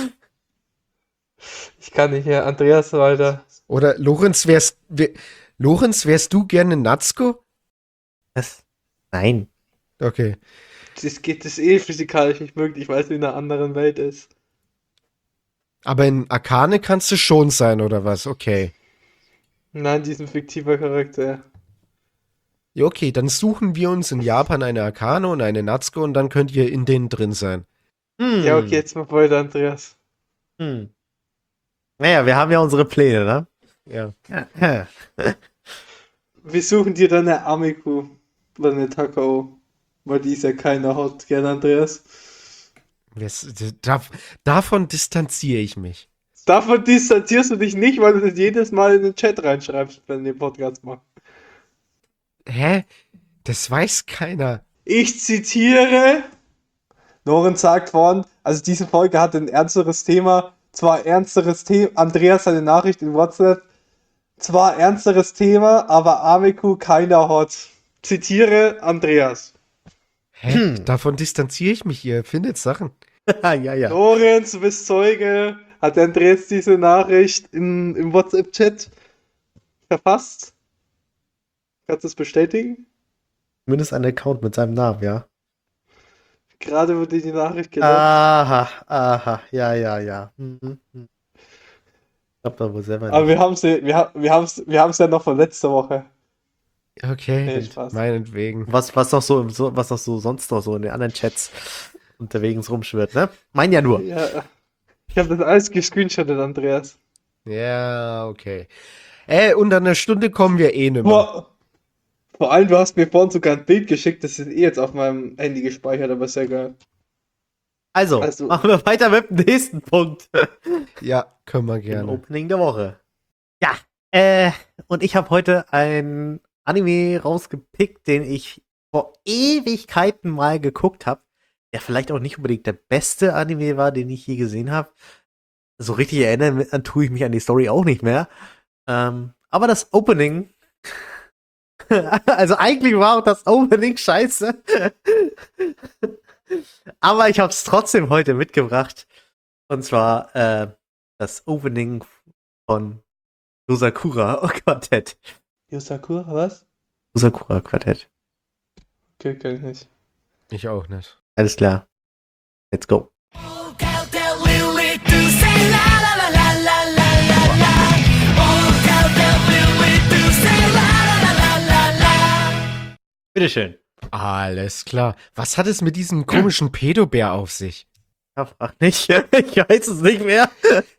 Ich kann nicht mehr. Andreas weiter. Oder Lorenz, wärst du gerne Natsuko? Was? Nein. Okay. Das ist eh physikalisch nicht möglich, weil es in einer anderen Welt ist. Aber in Akane kannst du schon sein, oder was? Okay. Nein, die ist ein fiktiver Charakter. Ja, okay, dann suchen wir uns in Japan eine Akane und eine Natsuko und dann könnt ihr in denen drin sein. Ja, okay, jetzt mal weiter, Andreas. Naja, wir haben ja unsere Pläne, ne? Ja. Wir suchen dir dann eine Amiku oder eine Takao. Weil die ist ja keiner Hot, gell, Andreas? Davon distanziere ich mich. Davon distanzierst du dich nicht, weil du das jedes Mal in den Chat reinschreibst, wenn wir den Podcast machen. Hä? Das weiß keiner. Ich zitiere. Lorenz sagt vorhin, also diese Folge hat ein ernsteres Thema. Zwar ernsteres Thema, Andreas seine Nachricht in WhatsApp. Zwar ernsteres Thema, aber Amiku keiner Hot. Zitiere Andreas. Hä? Davon distanziere ich mich, ihr findet Sachen. ja. Lorenz, du bist Zeuge. Hat der Andreas diese Nachricht im WhatsApp-Chat verfasst? Kannst du es bestätigen? Zumindest ein Account mit seinem Namen, ja. Gerade wurde die Nachricht gelöscht. Aha, ja. Ich hab da wohl selber Aber nicht. wir haben's ja noch von letzter Woche. Okay, Nee, Spaß. meinetwegen. Was noch so sonst noch so in den anderen Chats unterwegs rumschwirrt, ne? Mein ja nur. Ja. Ich habe das alles gescreenshottet, Andreas. Ja, okay. Und an einer Stunde kommen wir eh nimmer. Vor allem, du hast mir vorhin sogar ein Bild geschickt, das ist eh jetzt auf meinem Handy gespeichert, aber ist ja geil. Also, Also- machen wir weiter mit dem nächsten Punkt. Ja, können wir Im gerne. Opening der Woche. Ja, und ich habe heute ein Anime rausgepickt, den ich vor Ewigkeiten mal geguckt habe, der vielleicht auch nicht unbedingt der beste Anime war, den ich je gesehen habe. So richtig erinnern tue ich mich an die Story auch nicht mehr. Aber das Opening, also eigentlich war auch das Opening scheiße. Aber ich habe es trotzdem heute mitgebracht. Und zwar das Opening von Yosakura Quartett. Yosakura, was? Yosakura Quartett. Okay, kenn ich nicht. Ich auch nicht. Alles klar. Let's go. Count that lyric to say la la la la la la la la. Bitteschön. Alles klar. Was hat es mit diesem komischen Pedobär auf sich? Ja, frag nicht. Ich weiß es nicht mehr.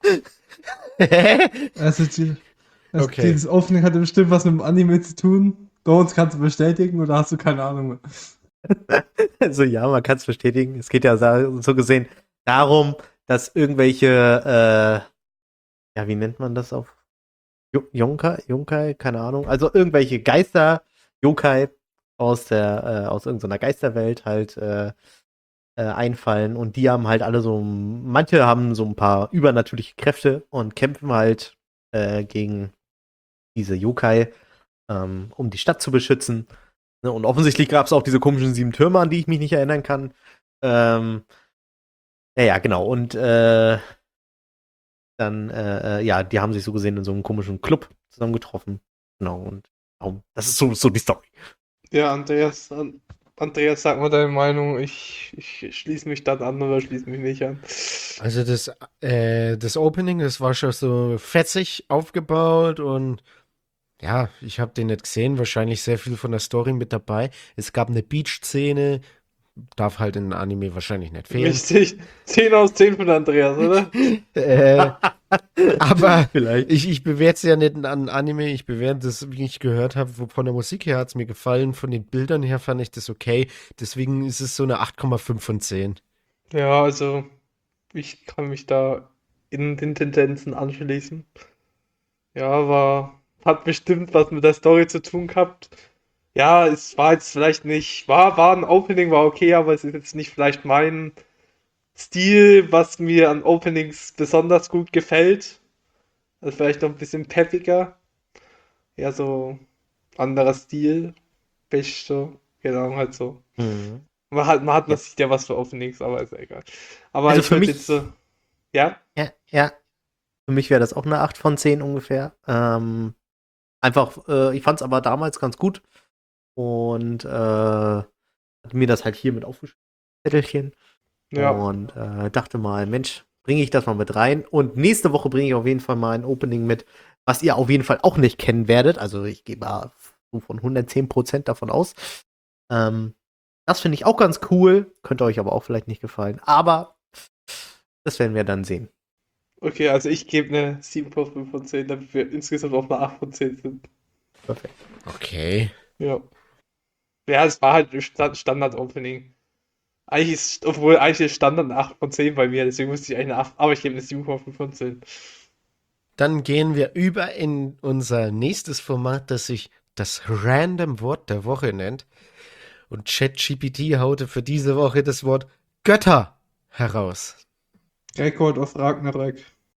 Also, Okay. dieses Opening hatte bestimmt was mit dem Anime zu tun. Dort kannst du bestätigen oder hast du keine Ahnung mehr? Also ja, man kann es bestätigen. Es geht ja so gesehen darum, dass irgendwelche, ja, wie nennt man das auf Yokai, keine Ahnung. Also irgendwelche Geister, Yokai aus irgendeiner Geisterwelt halt einfallen und die haben halt alle manche haben so ein paar übernatürliche Kräfte und kämpfen halt gegen diese Yokai, um die Stadt zu beschützen. Ne, und offensichtlich gab es auch diese komischen 7 Türme, an die ich mich nicht erinnern kann. Ja, genau. Und dann, ja, die haben sich so gesehen in so einem komischen Club zusammengetroffen. Genau, und das ist so die Story. Ja, Andreas, sag mal deine Meinung. Ich schließe mich dann an oder schließe mich nicht an. Also das Opening, das war schon so fetzig aufgebaut und ja, ich habe den nicht gesehen, wahrscheinlich sehr viel von der Story mit dabei. Es gab eine Beach-Szene, darf halt in Anime wahrscheinlich nicht fehlen. Richtig. 10 aus 10 von Andreas, oder? Aber Vielleicht. ich bewerte es ja nicht an Anime, ich bewerte das, wie ich gehört habe, von der Musik her hat es mir gefallen, von den Bildern her fand ich das okay, deswegen ist es so eine 8,5 von 10. Ja, also ich kann mich da in den Tendenzen anschließen. Ja, hat bestimmt was mit der Story zu tun gehabt. Ja, es war jetzt vielleicht nicht, war ein Opening, war okay, aber es ist jetzt nicht vielleicht mein Stil, was mir an Openings besonders gut gefällt. Also vielleicht noch ein bisschen peppiger. Ja, so anderer Stil. Beste. Genau, halt so. Mhm. Man Ja. sieht ja was für Openings, aber ist ja egal. Aber Also ich für würde mich, jetzt so, ja, ja, für mich wäre das auch eine 8 von 10 ungefähr. Einfach, ich fand es aber damals ganz gut und hatte mir das halt hier mit aufgeschrieben, Zettelchen. ja. Und dachte mal, Mensch, bringe ich das mal mit rein. Und nächste Woche bringe ich auf jeden Fall mal ein Opening mit, was ihr auf jeden Fall auch nicht kennen werdet. Also ich gehe mal so von 110% davon aus. Das finde ich auch ganz cool. Könnte euch aber auch vielleicht nicht gefallen. Aber das werden wir dann sehen. Okay, also ich gebe eine 7,5 von 10, damit wir insgesamt auf eine 8 von 10 sind. Perfekt. Okay. Ja. Ja, es war halt ein Standard-Opening. Eigentlich ist Standard eine 8 von 10 bei mir, deswegen musste ich eigentlich eine 8, aber ich gebe eine 7,5 von 10. Dann gehen wir über in unser nächstes Format, das sich das Random Wort der Woche nennt. Und ChatGPT haute für diese Woche das Wort Götter heraus. Record of Ragnarök.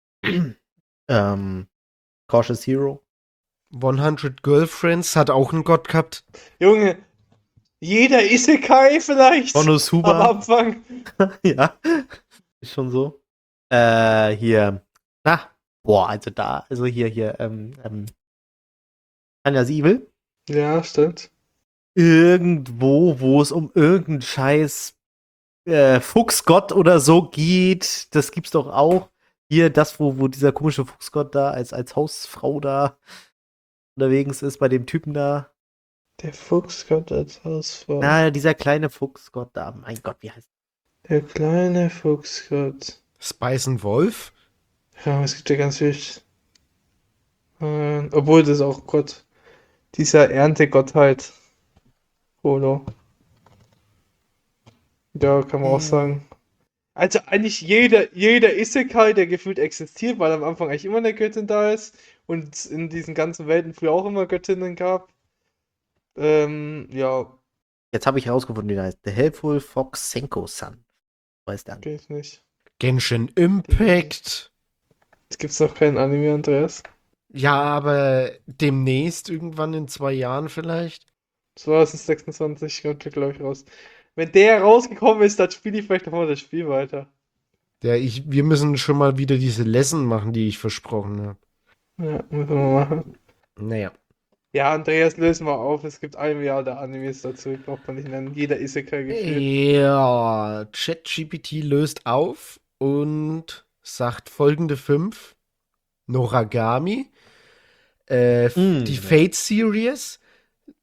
Cautious Hero. 100 Girlfriends hat auch einen Gott gehabt. Junge, jeder Isekai vielleicht am Konosuba. Anfang. Ja, ist schon so. Hier. Also hier, Anya's Evil. Ja, stimmt. Irgendwo, wo es um irgendeinen Scheiß Fuchsgott oder so geht. Das gibt's doch auch. Hier, das, wo dieser komische Fuchsgott da als Hausfrau da unterwegs ist, bei dem Typen da. Der Fuchsgott als Hausfrau. Na, dieser kleine Fuchsgott da. Mein Gott, wie heißt Der kleine Fuchsgott. Spice and Wolf. Ja, es gibt ja ganz viel. Obwohl das auch Gott. Dieser Erntegottheit. Holo. Ja, kann man auch sagen. Also eigentlich jeder Isekai, der gefühlt existiert, weil am Anfang eigentlich immer eine Göttin da ist und in diesen ganzen Welten früher auch immer Göttinnen gab. Ja, Jetzt habe ich herausgefunden, wie der heißt. The Helpful Fox Senko-san. Weiß der. kenn ich nicht. Genshin Impact. Es gibt's noch keinen Anime, Andreas. Ja, aber demnächst, irgendwann in 2 Jahren vielleicht. 2026 kommt der, glaube ich, raus. Wenn der rausgekommen ist, dann spiele ich vielleicht nochmal das Spiel weiter. Wir müssen schon mal wieder diese Lesson machen, die ich versprochen habe. Ja, müssen wir machen. Naja. Ja, Andreas, lösen wir auf. Es gibt 1 Milliarde Animes dazu. Braucht man nicht nennen. Jeder Isekai gefühlt. Ja, ChatGPT löst auf und sagt folgende 5. Noragami, die ja. Fate Series,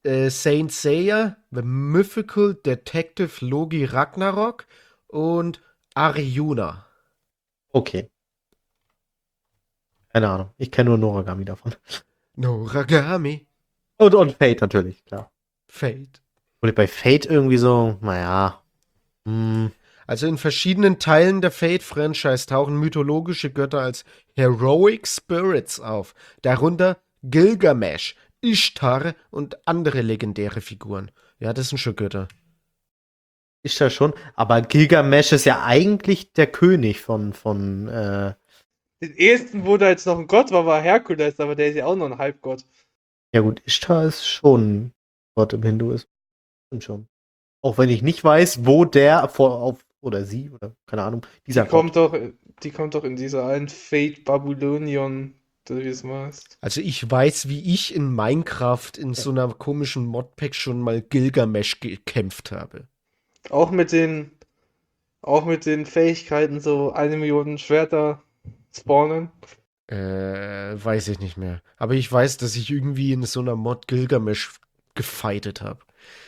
Saint Seiya, The Mythical Detective Logi Ragnarok und Arjuna. Okay, keine Ahnung. Ich kenne nur Noragami davon. Noragami. Und Fate natürlich, klar. Fate. Und bei Fate irgendwie so, naja. Also in verschiedenen Teilen der Fate-Franchise tauchen mythologische Götter als Heroic Spirits auf, darunter Gilgamesh, Ishtar und andere legendäre Figuren. Ja, das sind schon Götter. Ist ja schon. Aber Gilgamesh ist ja eigentlich der König von Den ersten, wo da jetzt noch ein Gott war Herkules, aber der ist ja auch noch ein Halbgott. ja gut, Ishtar ist schon Gott im Hinduismus. Stimmt schon. Auch wenn ich nicht weiß, wo der oder sie, oder keine Ahnung, dieser Die kommt doch in dieser einen Fate Babylonion, oder wie es heißt. Also ich weiß, wie ich in Minecraft in so einer komischen Modpack schon mal Gilgamesh gekämpft habe. Auch mit den Fähigkeiten, so 1 Million Schwerter spawnen. Weiß ich nicht mehr. Aber ich weiß, dass ich irgendwie in so einer Mod Gilgamesh gefightet habe.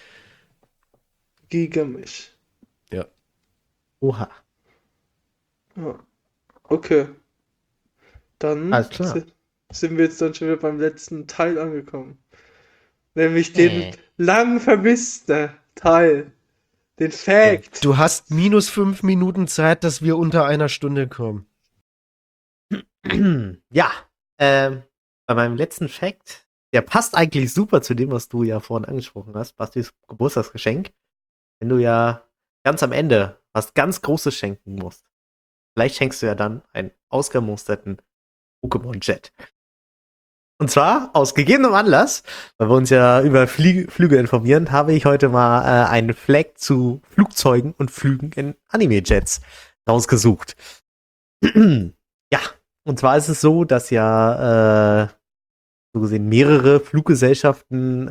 Gilgamesh. Ja. Oha. Ja. Okay. Dann Alles klar. sind wir jetzt dann schon wieder beim letzten Teil angekommen. Nämlich den lang vermissten Teil. Den Fact. Du hast minus 5 Minuten Zeit, dass wir unter einer Stunde kommen. Ja, bei meinem letzten Fact, der passt eigentlich super zu dem, was du ja vorhin angesprochen hast, Bastis Geburtstagsgeschenk. Wenn du ja ganz am Ende was ganz Großes schenken musst. Vielleicht schenkst du ja dann einen ausgemusterten Pokémon-Jet. Und zwar, aus gegebenem Anlass, weil wir uns ja über Flüge informieren, habe ich heute mal einen Flag zu Flugzeugen und Flügen in Anime-Jets rausgesucht. Ja, und zwar ist es so, dass ja so gesehen mehrere Fluggesellschaften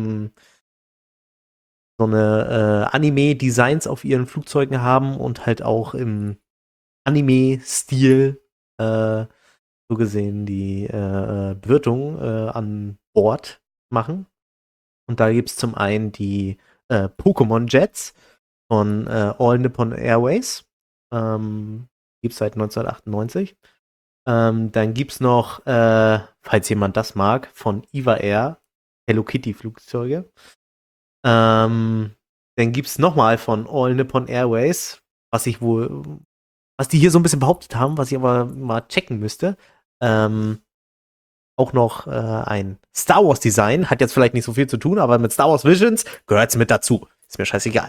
so eine Anime-Designs auf ihren Flugzeugen haben und halt auch im Anime-Stil so gesehen die Bewirtung an Bord machen. Und da gibt es zum einen die Pokémon Jets von All Nippon Airways. Gibt es seit 1998. Dann gibt es noch, falls jemand das mag, von EVA Air Hello Kitty Flugzeuge. Dann gibt es nochmal von All Nippon Airways, was die hier so ein bisschen behauptet haben, was ich aber mal checken müsste. Auch noch ein Star Wars Design, hat jetzt vielleicht nicht so viel zu tun, aber mit Star Wars Visions gehört es mit dazu. Ist mir scheißegal.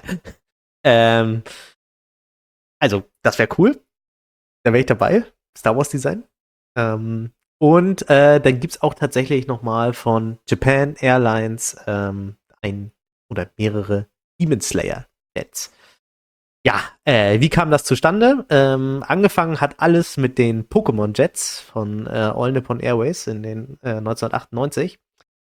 Also, das wäre cool. Da wäre ich dabei. Star Wars Design. Und dann gibt es auch tatsächlich nochmal von Japan Airlines ein oder mehrere Demon Slayer Jets. Ja, wie kam das zustande? Angefangen hat alles mit den Pokémon Jets von All Nippon Airways in den 1998.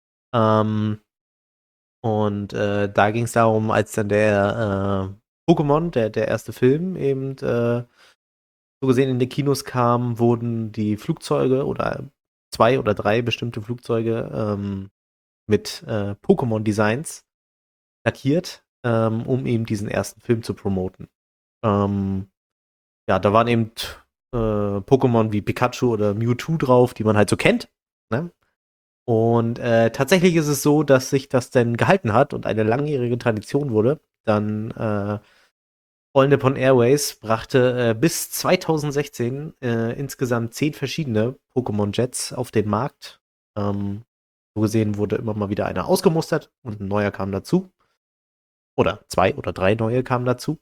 Da ging es darum, als dann der Pokémon, der erste Film, eben so gesehen in die Kinos kam, wurden die Flugzeuge oder 2 oder 3 bestimmte Flugzeuge mit Pokémon-Designs lackiert, um eben diesen ersten Film zu promoten. Ja, da waren eben Pokémon wie Pikachu oder Mewtwo drauf, die man halt so kennt. Ne? Und tatsächlich ist es so, dass sich das dann gehalten hat und eine langjährige Tradition wurde. Dann All Nippon Airways brachte bis 2016 insgesamt 10 verschiedene Pokémon-Jets auf den Markt. So gesehen wurde immer mal wieder einer ausgemustert und ein neuer kam dazu. Oder 2 oder 3 neue kamen dazu.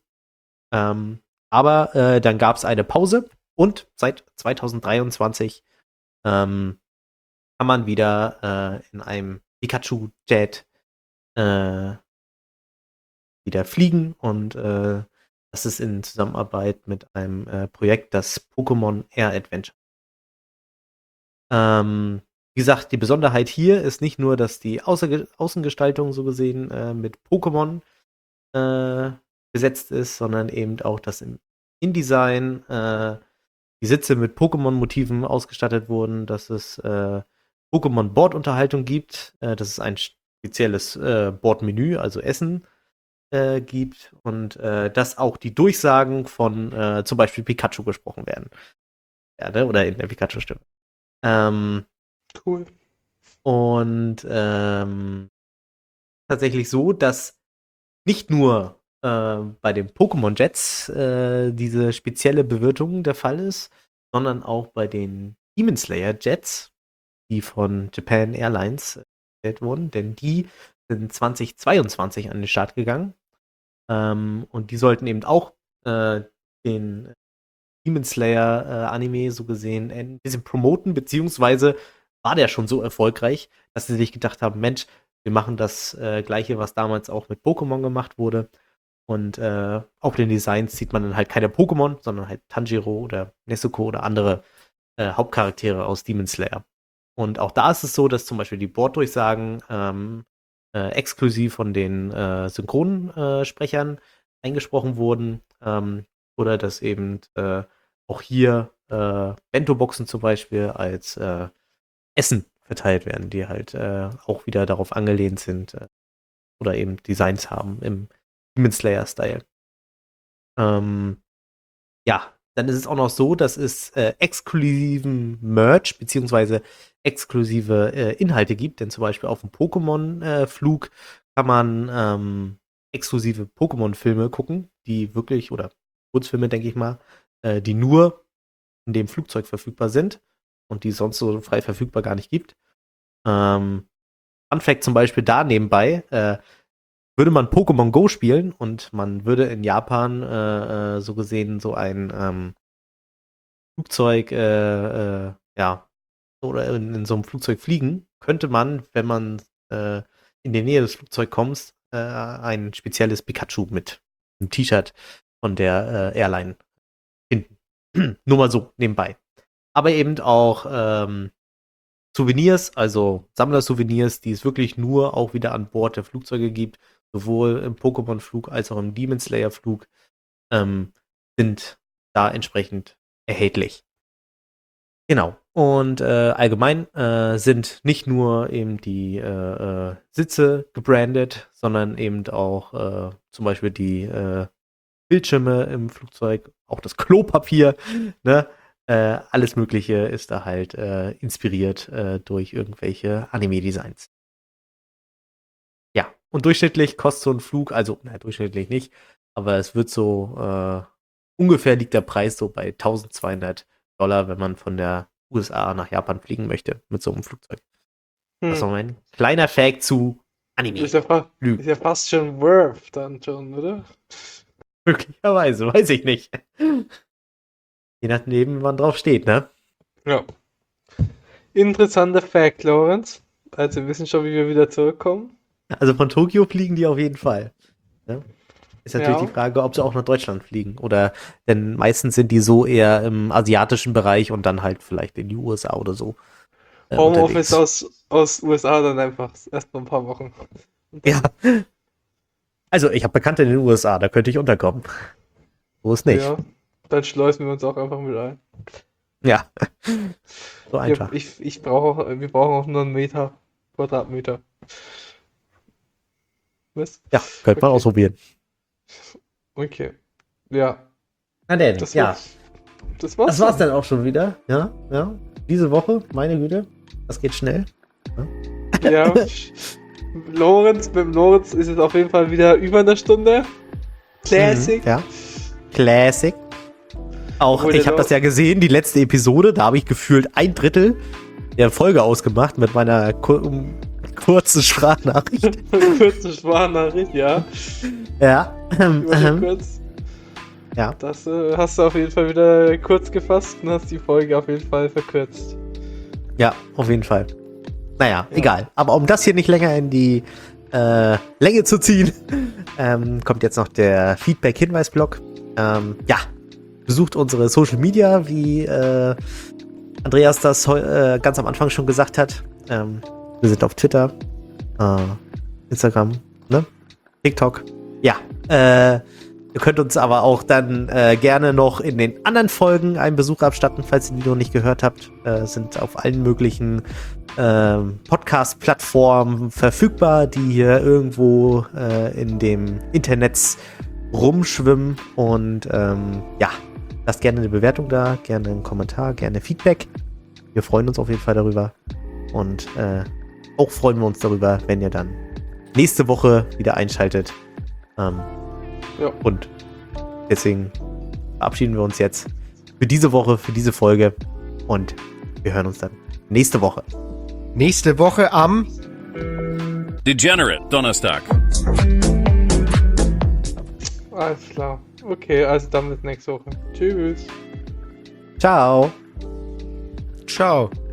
Aber dann gab es eine Pause und seit 2023 kann man wieder in einem Pikachu-Jet wieder fliegen und das ist in Zusammenarbeit mit einem Projekt, das Pokémon Air Adventure. Wie gesagt, die Besonderheit hier ist nicht nur, dass die Außengestaltung so gesehen mit Pokémon besetzt ist, sondern eben auch, dass im InDesign die Sitze mit Pokémon-Motiven ausgestattet wurden, dass es Pokémon-Bordunterhaltung gibt, dass es ein spezielles Bordmenü, also Essen, gibt und dass auch die Durchsagen von zum Beispiel Pikachu gesprochen werden. Ja, ne? Oder in der Pikachu-Stimme. Cool. Und tatsächlich so, dass nicht nur bei den Pokémon Jets diese spezielle Bewirtung der Fall ist, sondern auch bei den Demon Slayer Jets, die von Japan Airlines gestellt wurden, denn die sind 2022 an den Start gegangen. Und die sollten eben auch den Demon Slayer Anime so gesehen ein bisschen promoten, beziehungsweise war der schon so erfolgreich, dass sie sich gedacht haben, Mensch, wir machen das Gleiche, was damals auch mit Pokémon gemacht wurde. Und auf den Designs sieht man dann halt keine Pokémon, sondern halt Tanjiro oder Nezuko oder andere Hauptcharaktere aus Demon Slayer. Und auch da ist es so, dass zum Beispiel die Borddurchsagen exklusiv von den Synchronsprechern eingesprochen wurden. Oder dass eben auch hier Bento-Boxen zum Beispiel als Essen verteilt werden, die halt auch wieder darauf angelehnt sind oder eben Designs haben im Demon Slayer-Style. Ja, dann ist es auch noch so, dass es exklusiven Merch beziehungsweise exklusive Inhalte gibt, denn zum Beispiel auf dem Pokémon-Flug kann man exklusive Pokémon-Filme gucken, die wirklich, oder Kurzfilme, denke ich mal, die nur in dem Flugzeug verfügbar sind und die es sonst so frei verfügbar gar nicht gibt. Fun Fact zum Beispiel da nebenbei, würde man Pokémon Go spielen und man würde in Japan so gesehen so ein Flugzeug, ja, oder in so einem Flugzeug fliegen, könnte man, wenn man in die Nähe des Flugzeugs kommt, ein spezielles Pikachu mit einem T-Shirt von der Airline finden. Nur mal so nebenbei. Aber eben auch Souvenirs, also Sammler-Souvenirs, die es wirklich nur auch wieder an Bord der Flugzeuge gibt, sowohl im Pokémon-Flug als auch im Demon Slayer-Flug, sind da entsprechend erhältlich. Genau. Und allgemein sind nicht nur eben die Sitze gebrandet, sondern eben auch zum Beispiel die Bildschirme im Flugzeug, auch das Klopapier, ne? Alles Mögliche ist da halt inspiriert durch irgendwelche Anime-Designs. Ja, und durchschnittlich kostet so ein Flug, also, durchschnittlich nicht, aber es wird so, ungefähr liegt der Preis so bei $1.200, wenn man von der USA nach Japan fliegen möchte mit so einem Flugzeug. Das ist noch ein kleiner Fact zu Anime. Ist ja fast schon worth dann schon, oder? Möglicherweise, weiß ich nicht. Je nachdem, wie man drauf steht, ne? Ja. Interessanter Fact, Lorenz. Also wir wissen schon, wie wir wieder zurückkommen. Also von Tokio fliegen die auf jeden Fall. Ne? Ist natürlich Ja. die Frage, ob sie auch nach Deutschland fliegen. Oder, denn meistens sind die so eher im asiatischen Bereich und dann halt vielleicht in die USA oder so. Homeoffice aus USA dann einfach erst mal ein paar Wochen. Ja. Also ich habe Bekannte in den USA, da könnte ich unterkommen. So ist nicht. Ja, dann schleusen wir uns auch einfach mit ein. Ja. So einfach. Ja, wir brauchen auch nur einen Quadratmeter. Was? Ja, könnte man Okay. ausprobieren. Okay. Ja, Na denn, das ja. war's. Das war's. Das war's dann auch schon wieder. Ja, ja. Diese Woche, meine Güte, das geht schnell. Ja. Mit Lorenz ist es auf jeden Fall wieder über eine Stunde. Classic. Ja. Classic. Auch, Obwohl ich der habe das ja gesehen, die letzte Episode, da habe ich gefühlt 1/3 der Folge ausgemacht mit meiner kurzen Sprachnachricht. Kurze Sprachnachricht, ja. Ja. Immer kurz. Ja. Das hast du auf jeden Fall wieder kurz gefasst und hast die Folge auf jeden Fall verkürzt. Ja, auf jeden Fall. Naja, egal. Aber um das hier nicht länger in die Länge zu ziehen, kommt jetzt noch der Feedback-Hinweis-Blog. Ja, besucht unsere Social Media, wie Andreas das ganz am Anfang schon gesagt hat. Wir sind auf Twitter, Instagram, ne? TikTok. Ja, ihr könnt uns aber auch dann gerne noch in den anderen Folgen einen Besuch abstatten, falls ihr die noch nicht gehört habt. Sind auf allen möglichen Podcast-Plattformen verfügbar, die hier irgendwo in dem Internet rumschwimmen. Und ja, lasst gerne eine Bewertung da, gerne einen Kommentar, gerne Feedback. Wir freuen uns auf jeden Fall darüber. Und auch freuen wir uns darüber, wenn ihr dann nächste Woche wieder einschaltet. Ja. Und deswegen verabschieden wir uns jetzt für diese Woche, für diese Folge. Und wir hören uns dann nächste Woche. Nächste Woche am Degenerate Donnerstag. Alles klar. Okay, also dann bis nächste Woche. Tschüss. Ciao. Ciao.